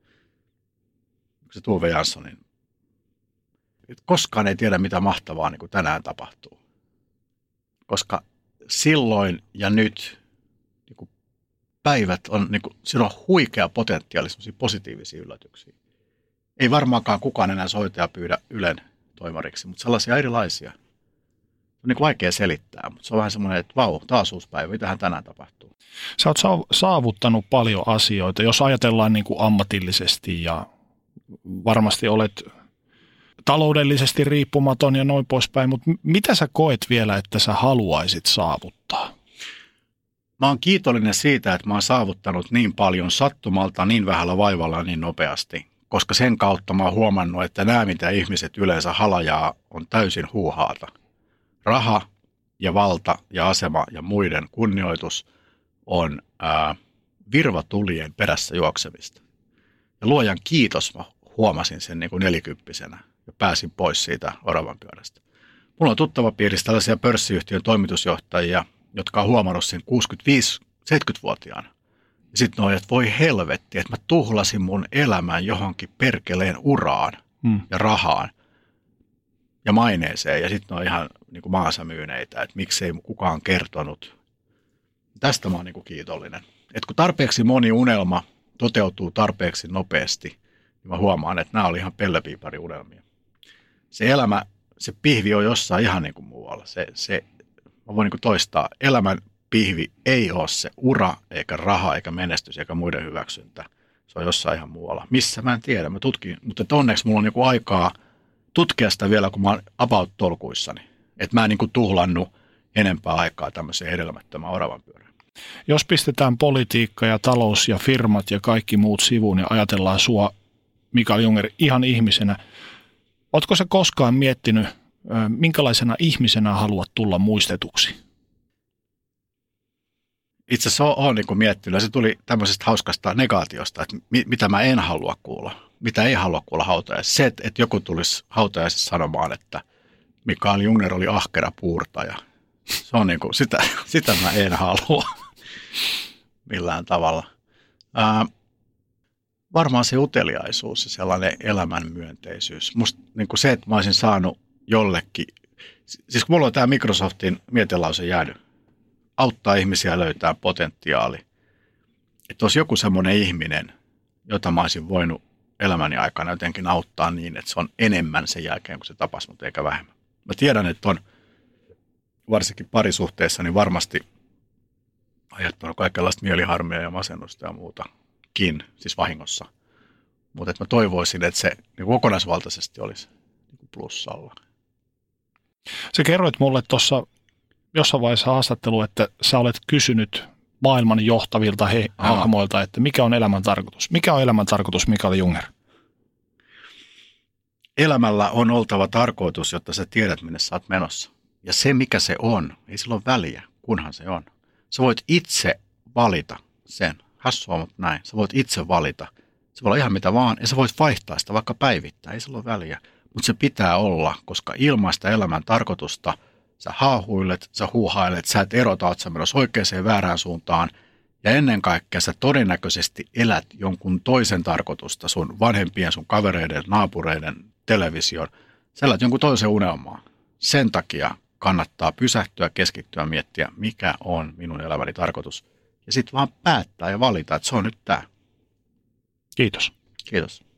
B: se Tove Janssonin, että koskaan ei tiedä, mitä mahtavaa niin kuin tänään tapahtuu. Koska silloin ja nyt niin kuin päivät on, niin kuin, siinä on huikea potentiaali sellaisia positiivisia yllätyksiä. Ei varmaankaan kukaan enää soita ja pyydä Ylen toimariksi, mutta sellaisia erilaisia. On niin kuin vaikea selittää, mutta se on vähän semmoinen, että vau, taas uusi päivä, mitähän tänään tapahtuu.
A: Sä oot saavuttanut paljon asioita, jos ajatellaan niin kuin ammatillisesti ja varmasti olet taloudellisesti riippumaton ja noin poispäin, mutta mitä sä koet vielä, että sä haluaisit saavuttaa?
B: Mä oon kiitollinen siitä, että mä oon saavuttanut niin paljon sattumalta, niin vähällä vaivalla niin nopeasti, koska sen kautta mä oon huomannut, että nämä, mitä ihmiset yleensä halajaa, on täysin huuhaata. Raha ja valta ja asema ja muiden kunnioitus on ää, virvatulien perässä juoksemista. Ja luojan kiitos mä huomasin sen niin kuin nelikymppisenä ja pääsin pois siitä oravanpyörästä. Mulla on tuttava piirissä tällaisia pörssiyhtiön toimitusjohtajia, jotka on huomannut sen kuusikymmentäviisi-seitsemänkymmentävuotiaana. Ja sitten ne on, että voi helvetti, että mä tuhlasin mun elämän johonkin perkeleen uraan hmm. ja rahaan ja maineeseen. Ja sitten ne on ihan niin kuin maansa myyneitä, että miksei kukaan kertonut. Tästä mä oon niin kuin kiitollinen. Että kun tarpeeksi moni unelma toteutuu tarpeeksi nopeasti, niin mä huomaan, että nämä oli ihan pellepiipari unelmia. Se elämä, se pihvi on jossain ihan niin kuin muualla. Se, se, mä voin niin kuin toistaa, elämän pihvi ei ole se ura, eikä raha, eikä menestys, eikä muiden hyväksyntä. Se on jossain ihan muualla. Missä mä en tiedä, mä tutkin, mutta onneksi mulla on niin kuin aikaa tutkia sitä vielä, kun mä oon about-tolkuissani. Että mä en niin kuin tuhlannut enempää aikaa tämmöiseen hedelmättömään oravanpyörään.
A: Jos pistetään politiikka ja talous ja firmat ja kaikki muut sivuun ja ajatellaan sua, Mikael Junger, ihan ihmisenä, ootko sä koskaan miettinyt, minkälaisena ihmisenä haluat tulla muistetuksi?
B: Itse asiassa olen niin miettinyt, se tuli tämmöisestä hauskasta negaatiosta, että mitä mä en halua kuulla, mitä ei halua kuulla hautajaisessa. Se, että joku tulisi hautajaisessa sanomaan, että Mikael Junger oli ahkera puurtaja. Se on niin kuin, sitä, sitä mä en halua millään tavalla. Ää, varmaan se uteliaisuus ja sellainen elämänmyönteisyys. Musta niin kuin se, että mä olisin saanut jollekin, siis kun mulla on tämä Microsoftin mietelause jäänyt, auttaa ihmisiä löytää potentiaali. Että olisi joku semmoinen ihminen, jota mä olisin voinut elämäni aikana jotenkin auttaa niin, että se on enemmän sen jälkeen, kun se tapasi mut eikä vähemmän. Mä tiedän, että on varsinkin parisuhteessa niin varmasti ajattanut kaikenlaista mieliharmia ja masennusta ja muutakin, siis vahingossa. Mutta mä toivoisin, että se niin kokonaisvaltaisesti olisi niin plussalla.
A: Sä kerroit mulle tuossa jossain vaiheessa haastattelua, että sä olet kysynyt maailman johtavilta he, hahmoilta, että mikä on elämän tarkoitus. Mikä on elämän tarkoitus, Mikael Junger?
B: Elämällä on oltava tarkoitus, jotta sä tiedät, minne sä oot menossa. Ja se, mikä se on, ei sillä ole väliä, kunhan se on. Sä voit itse valita sen. Hassua, mutta näin. Sä voit itse valita. Se voi olla ihan mitä vaan, ja sä voit vaihtaa sitä vaikka päivittäin, ei sillä ole väliä. mutta se pitää olla, koska ilmaista elämän tarkoitusta sä haahuilet, sä huuhailet, sä et erota, oot sä menossa oikeaan väärään suuntaan. Ja ennen kaikkea sä todennäköisesti elät jonkun toisen tarkoitusta, sun vanhempien, sun kavereiden, naapureiden, television. Sä elät jonkun toisen unelmaa. Sen takia kannattaa pysähtyä, keskittyä, miettiä, mikä on minun elämäni tarkoitus. Ja sitten vaan päättää ja valita, että se on nyt tämä.
A: Kiitos.
B: Kiitos.